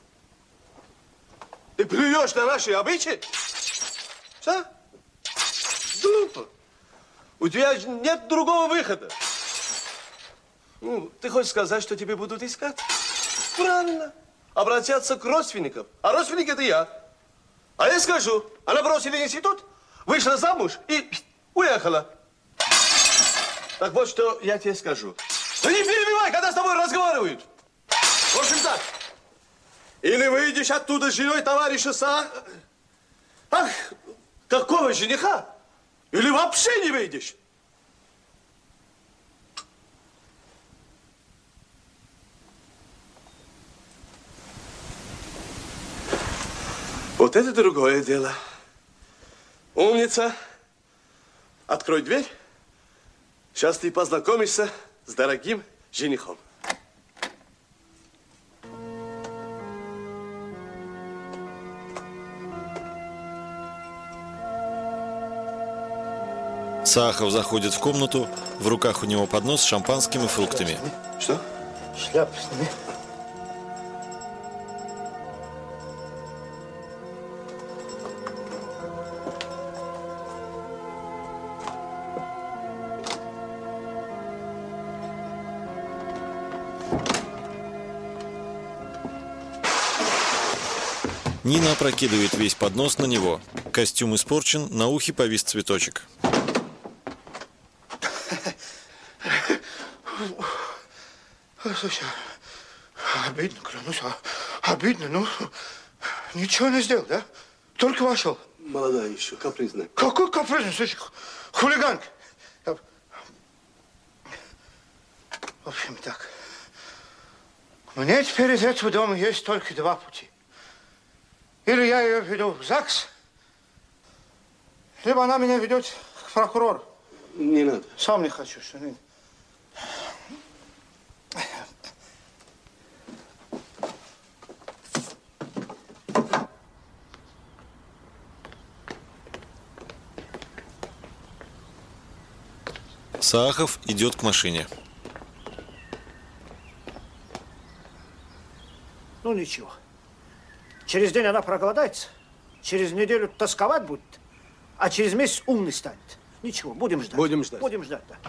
Ты плюешь на наши обычаи? Что? Глупо. У тебя нет другого выхода. Ну, ты хочешь сказать, что тебе будут искать? Правильно. Обратятся к родственникам. А родственники это я. А я скажу, она бросила институт, вышла замуж и уехала. Так вот, что я тебе скажу. Ну не перебивай, когда с тобой разговаривают. В общем так. Или выйдешь оттуда с женой товарища Са... Ах, какого жениха? Или вообще не выйдешь? Вот это другое дело. Умница. Открой дверь. Сейчас ты познакомишься с дорогим женихом. Саахов заходит в комнату, в руках у него поднос с шампанским и фруктами. Что? Шляпу сними. Нина опрокидывает весь поднос на него. Костюм испорчен, на ухе повис цветочек. Слушай, обидно, клянусь, обидно, ну, ничего не сделал, да? Только вошел. Молодая еще, капризная. Какой капризный, слушай, хулиганка. В общем, так. Мне теперь из этого дома есть только два пути. Или я ее веду в ЗАГС, либо она меня ведет к прокурору. Не надо. Сам не хочу, что не... Саахов идет к машине. Ну, ничего. Через день она проголодается, через неделю тосковать будет, а через месяц умный станет. Ничего, будем ждать. Будем ждать. Будем ждать, да.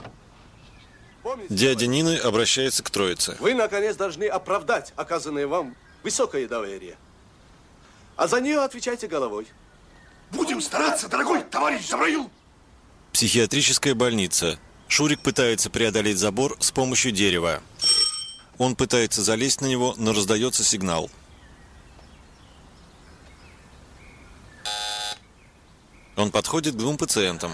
Дядя Нины обращается к троице. Вы, наконец, должны оправдать оказанное вам высокое доверие. А за нее отвечайте головой. Будем стараться, дорогой товарищ Забраил. Психиатрическая больница. Шурик пытается преодолеть забор с помощью дерева. Он пытается залезть на него, но раздается сигнал. Он подходит к двум пациентам.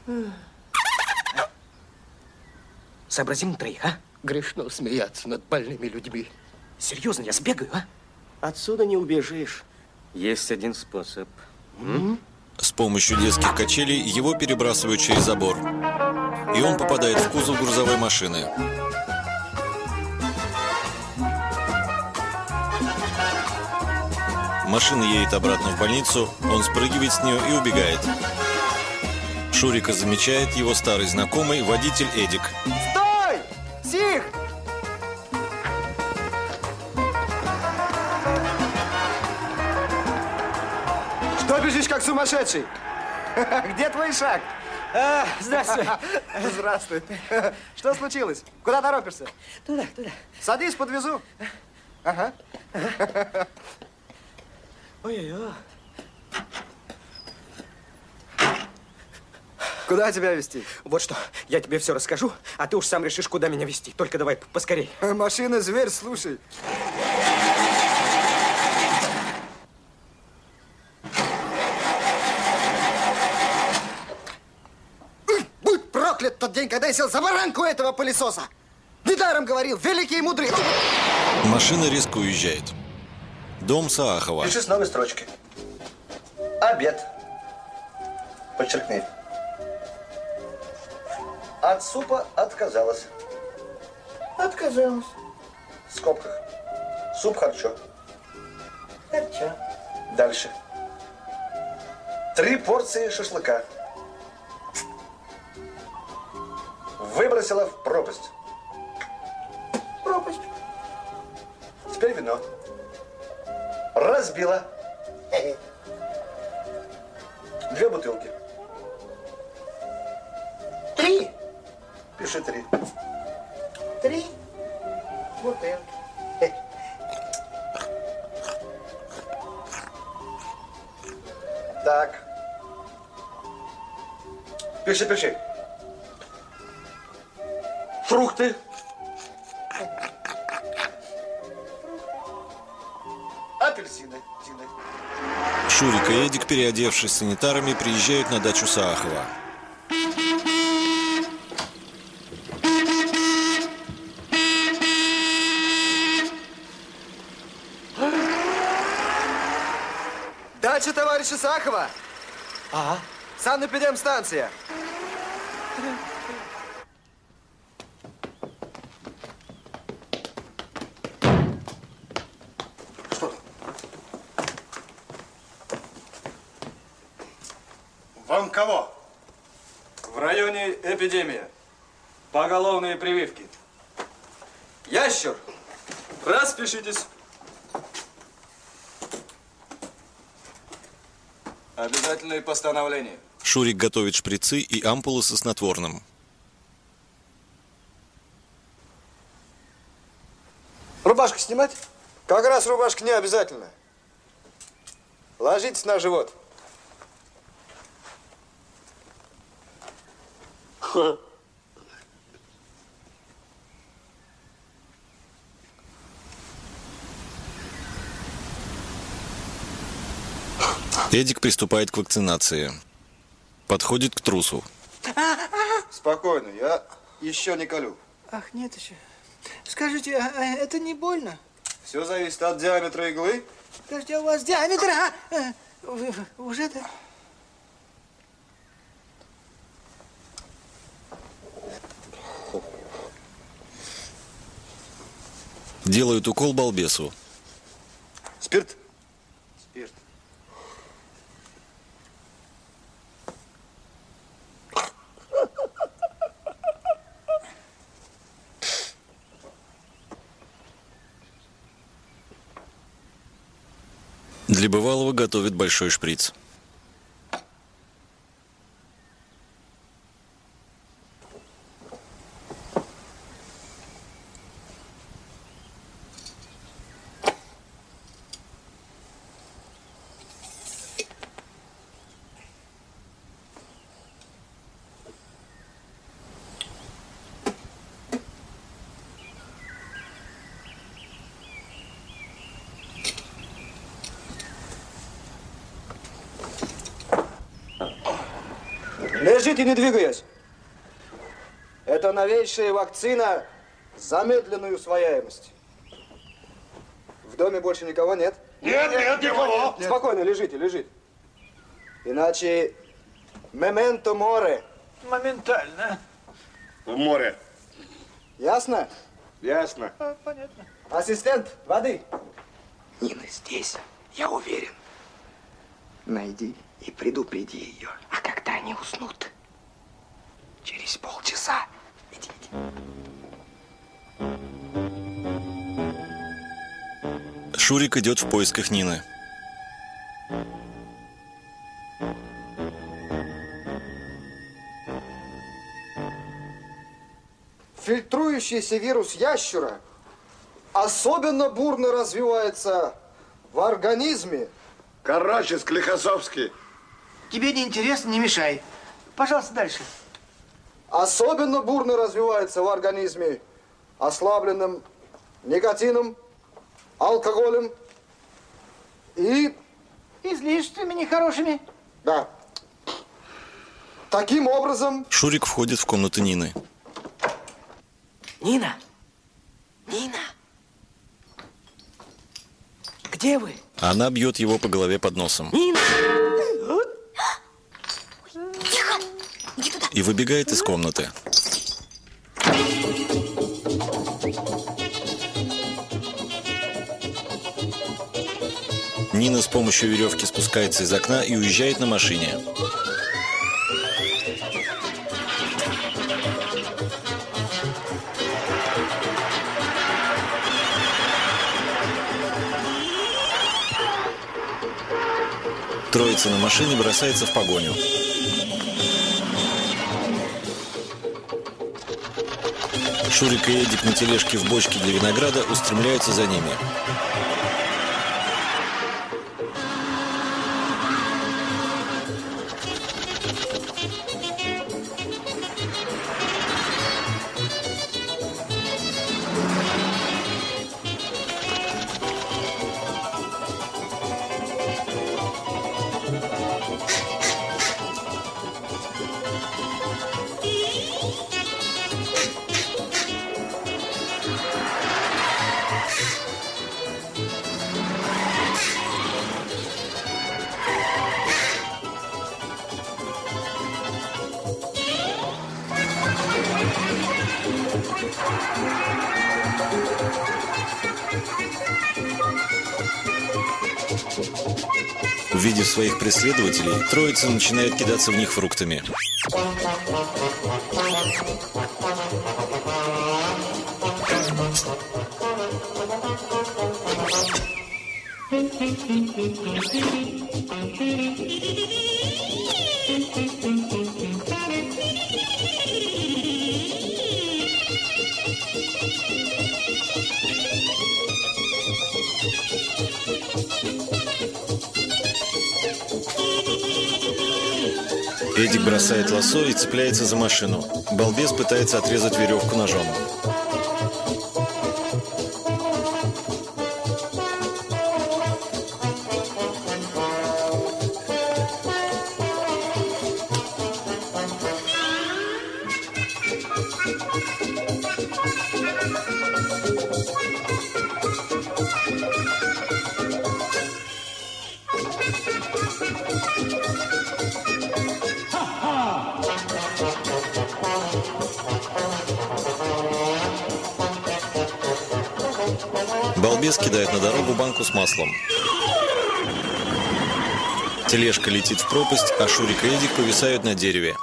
Сообразим на троих, а? Грешно смеяться над больными людьми. Серьезно, я сбегаю, а? Отсюда не убежишь. Есть один способ. М? С помощью детских качелей его перебрасывают через забор. И он попадает в кузов грузовой машины. Машина едет обратно в больницу, он спрыгивает с нее и убегает. Шурика замечает его старый знакомый, водитель Эдик. Стой! Псих! Что бежишь, как сумасшедший? Где твой шаг? А, здравствуй. Здравствуй. Что случилось? Куда торопишься? Туда, туда. Садись, подвезу. Ага. Ой-ой-ой. Куда тебя везти? Вот что, я тебе все расскажу, а ты уж сам решишь, куда меня везти. Только давай поскорей. Машина зверь, слушай. Будь проклят тот день, когда я сел за баранку этого пылесоса. Недаром говорил, великий и мудрый. Машина резко уезжает. Дом Саахова. Пиши с новой строчки. Обед. Подчеркни. От супа отказалась. Отказалась. В скобках. Суп харчо. Харчо. Дальше. Три порции шашлыка. Выбросила в пропасть. Пропасть. Теперь вино. Разбила. Две бутылки. Три. Пиши три. Три бутылки. Так. Пиши, пиши. Фрукты. Апельсины. Шурик и Эдик, переодевшись санитарами, приезжают на дачу Саахова. Дача товарища Саахова. Ага. Санэпидемстанция. Вам кого? В районе эпидемия. Поголовные прививки. Ящер, распишитесь. Обязательные постановления. Шурик готовит шприцы и ампулы со снотворным. Рубашку снимать? Как раз рубашка не обязательно. Ложитесь на живот. Эдик приступает к вакцинации. Подходит к трусу. Спокойно, я еще не колю. Ах, нет еще. Скажите, а это не больно? Все зависит от диаметра иглы. Подожди, а у вас диаметр, а? Вы уже да? Делают укол балбесу. Спирт? Спирт. Для бывалого готовят большой шприц. Лежите, не двигаясь. Это новейшая вакцина замедленной усвояемости. В доме больше никого нет? Нет, нет, никого. Спокойно, лежите, лежите. Иначе мементо море. Моментально. В море. Ясно? Ясно. А, понятно. Ассистент, воды. Нина здесь, я уверен. Найди и предупреди ее. А когда они уснут? Через полчаса. Иди, иди. Шурик идет в поисках Нины. Фильтрующийся вирус ящера особенно бурно развивается в организме. Короче, Склифосовский. Тебе не интересно, не мешай. Пожалуйста, дальше. Особенно бурно развивается в организме, ослабленным никотином, алкоголем и... излишествами нехорошими. Да. Таким образом... Шурик входит в комнату Нины. Нина! Нина! Где вы? Она бьет его по голове под носом. Нина! Тихо! Иди туда. И выбегает из комнаты. Нина с помощью веревки спускается из окна и уезжает на машине. Троица на машине бросается в погоню. Шурик и Эдик на тележке в бочке для винограда устремляются за ними. Увидев своих преследователей, троица начинает кидаться в них фруктами. Эдик бросает лассо и цепляется за машину. Балбес пытается отрезать веревку ножом. Балбес кидает на дорогу банку с маслом. Тележка летит в пропасть, а Шурик и Эдик повисают на дереве.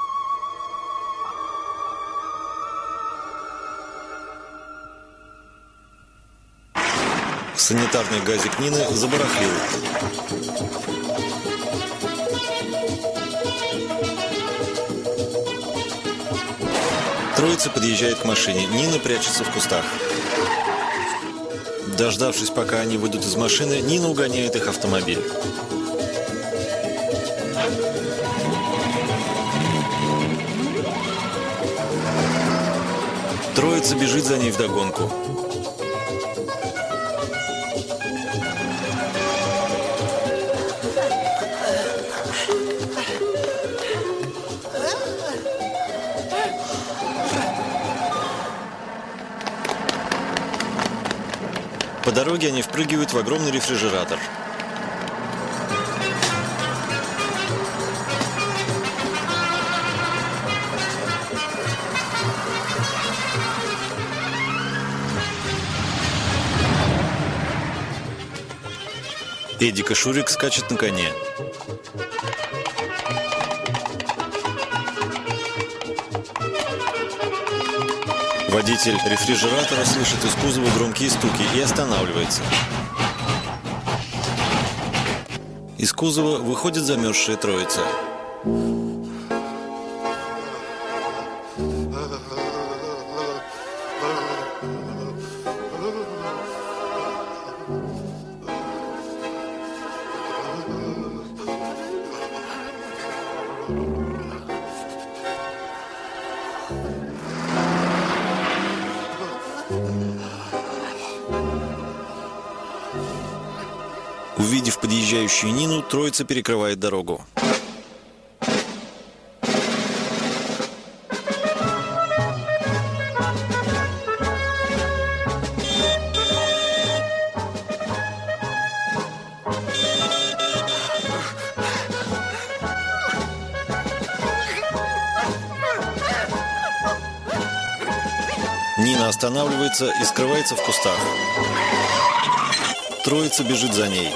Санитарный газик Нины забарахлил. Троица подъезжает к машине. Нина прячется в кустах. Дождавшись, пока они выйдут из машины, Нина угоняет их автомобиль. Троица бежит за ней вдогонку. По дороге они впрыгивают в огромный рефрижератор. Эдик и Шурик скачут на коне. Водитель рефрижератора слышит из кузова громкие стуки и останавливается. Из кузова выходит замерзшая троица. Увидев подъезжающую Нину, троица перекрывает дорогу. Нина останавливается и скрывается в кустах. Троица бежит за ней.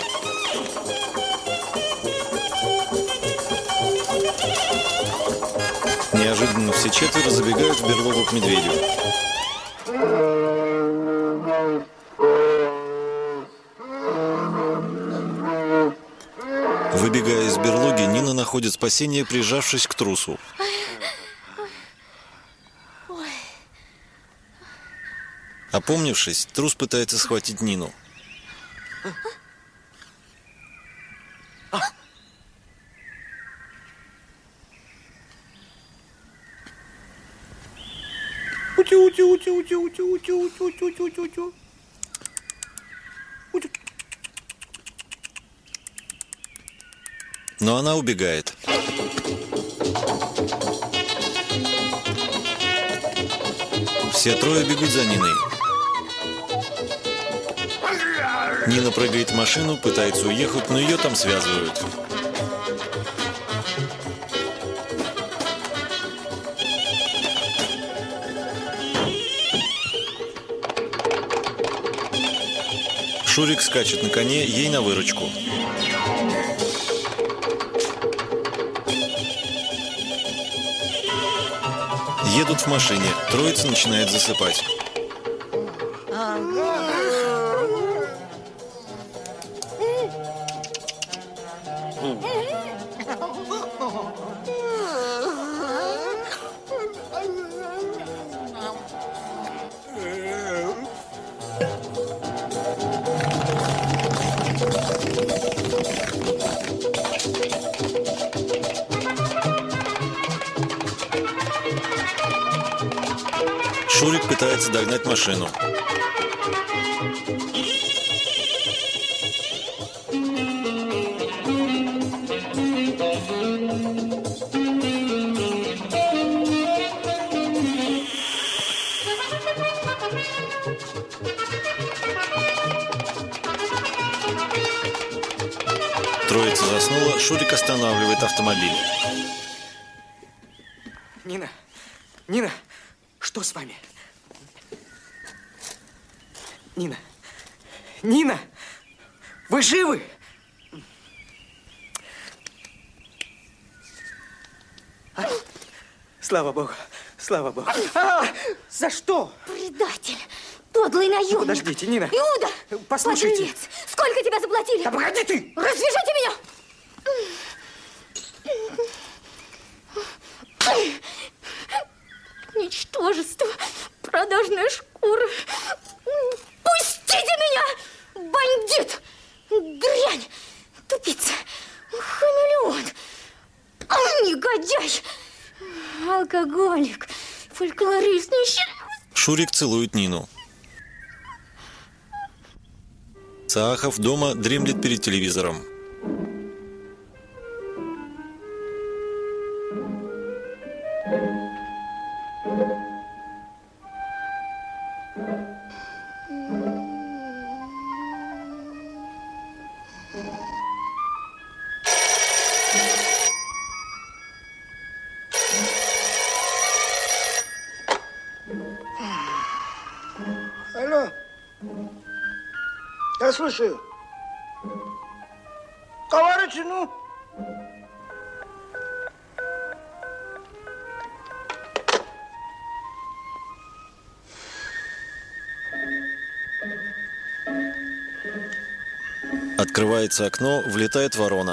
Неожиданно все четверо забегают в берлогу к медведю. Выбегая из берлоги, Нина находит спасение, прижавшись к трусу. Опомнившись, трус пытается схватить Нину. Но она убегает. Все трое бегут за Ниной. Нина прыгает в машину, пытается уехать, но ее там связывают. Шурик скачет на коне, ей на выручку. Едут в машине, троица начинает засыпать. Шурик пытается догнать машину. Троица заснула, Шурик останавливает автомобиль. Нина, Нина, что с вами? Нина, Нина, вы живы? А? Слава Богу, слава Богу. А, за что? Предатель, подлый наемник. Ну, подождите, Нина. Иуда, послушайте. Подлец. Сколько тебя заплатили? Да погоди ты! Развяжите меня! Ничтожество, продажная шкура. Пустите меня! Бандит! Дрянь! Тупица! Хамелеон! Негодяй! Алкоголик! Фольклорист! Нищий! Шурик целует Нину. Цаахов дома дремлет перед телевизором. слушаю. Товарищи, ну... Открывается окно, влетает ворона.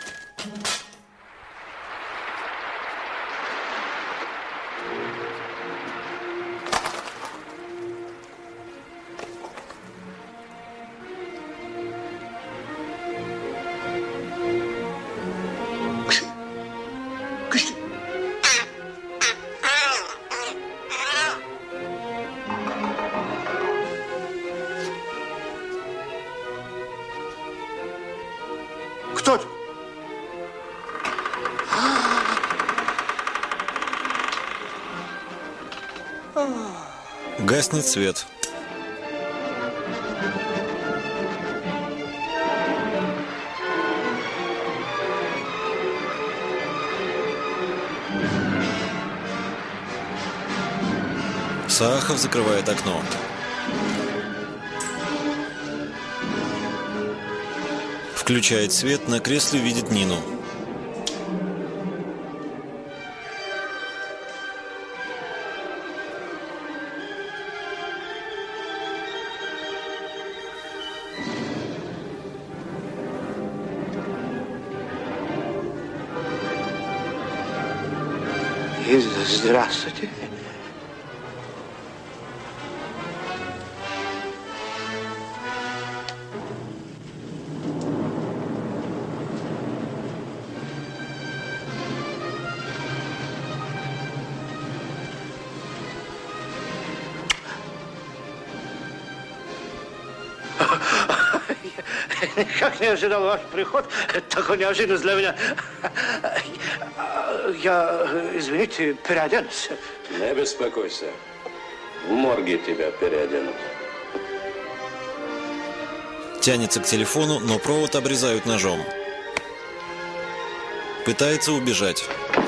Кто это? Гаснет свет. Саахов закрывает окно. Включает свет, на кресле видит Нину. Здравствуйте. Никак не ожидал ваш приход. Такой неожиданность для меня. Я, извините, переоденусь. Не беспокойся. В морге тебя переоденут. Тянется к телефону, но провод обрезают ножом. Пытается убежать.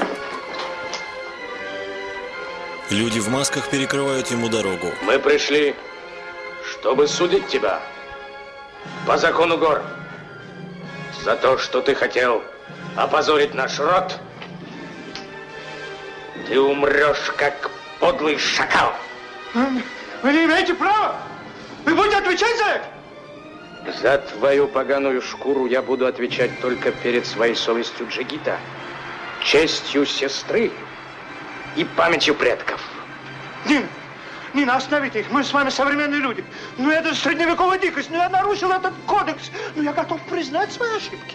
Люди в масках перекрывают ему дорогу. Мы пришли, чтобы судить тебя по закону гор за то, что ты хотел опозорить наш род. Ты умрешь, как подлый шакал. Вы не имеете права. Вы будете отвечать за это? За твою поганую шкуру я буду отвечать только перед своей совестью джигита, честью сестры и памятью предков. Нина, Нина, остановите их. Мы с вами современные люди. Ну, это средневековая дикость. Ну, я нарушил этот кодекс. Ну, я готов признать свои ошибки.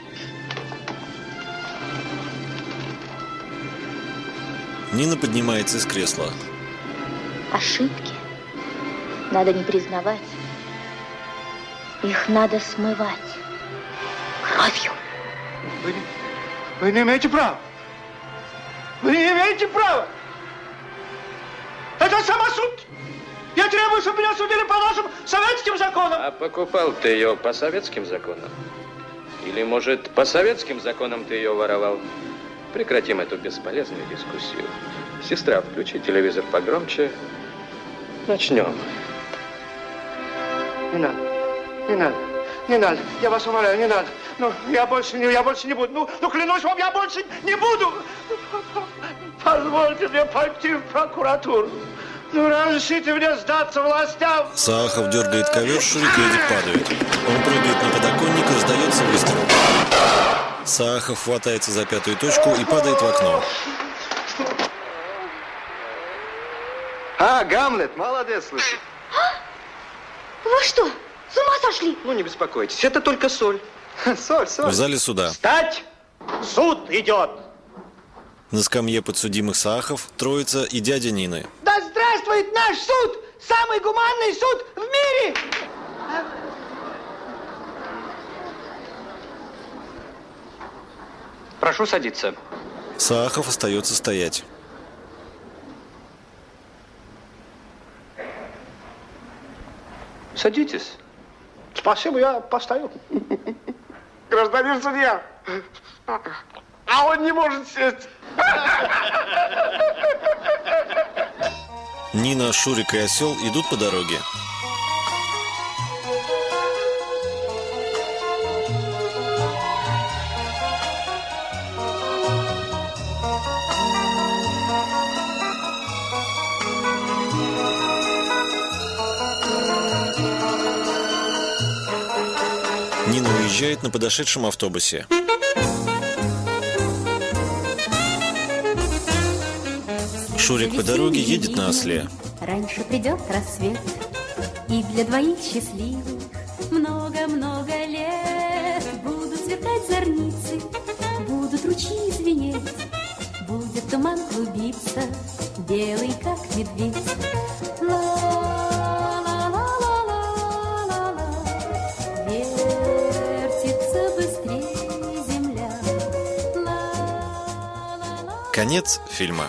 Нина поднимается из кресла. Ошибки надо не признавать. Их надо смывать кровью. Вы не, вы не имеете права. Вы не имеете права. Это самосуд. Я требую, чтобы меня судили по нашим советским законам. А покупал ты ее по советским законам? Или, может, по советским законам ты ее воровал? Прекратим эту бесполезную дискуссию. Сестра, включи телевизор погромче. Начнем. Не надо, не надо, не надо. Я вас умоляю, не надо. Ну, я больше не, я больше не буду. Ну, ну, клянусь вам, я больше не буду. Позвольте мне пойти в прокуратуру. Ну, разрешите мне сдаться властям. Саахов дергает ковер, Шурик едет, падает. Он прыгает на подоконник, раздается выстрел. Саахов хватается за пятую точку и падает в окно. А, Гамлет, молодец, слушай. Вы что, с ума сошли? Ну, не беспокойтесь, это только соль. Соль, соль. В зале суда. Встать! Суд идет! На скамье подсудимых Саахов, троица и дядя Нины. Да здравствует наш суд! Самый гуманный суд в мире! Прошу садиться. Саахов остается стоять. Садитесь. Спасибо, я постою. Гражданин судья. А он не может сесть. Нина, Шурик и Осел идут по дороге. уезжает на подошедшем автобусе. Шурик по дороге едет на осле. Раньше придет рассвет, и для двоих счастливых много-много лет будут сверкать зорницы, будут ручьи звенеть, будет туман клубиться, белый как медведь. Ла-ла-ла-ла-ла-ла, вертится быстрее земля. Конец фильма.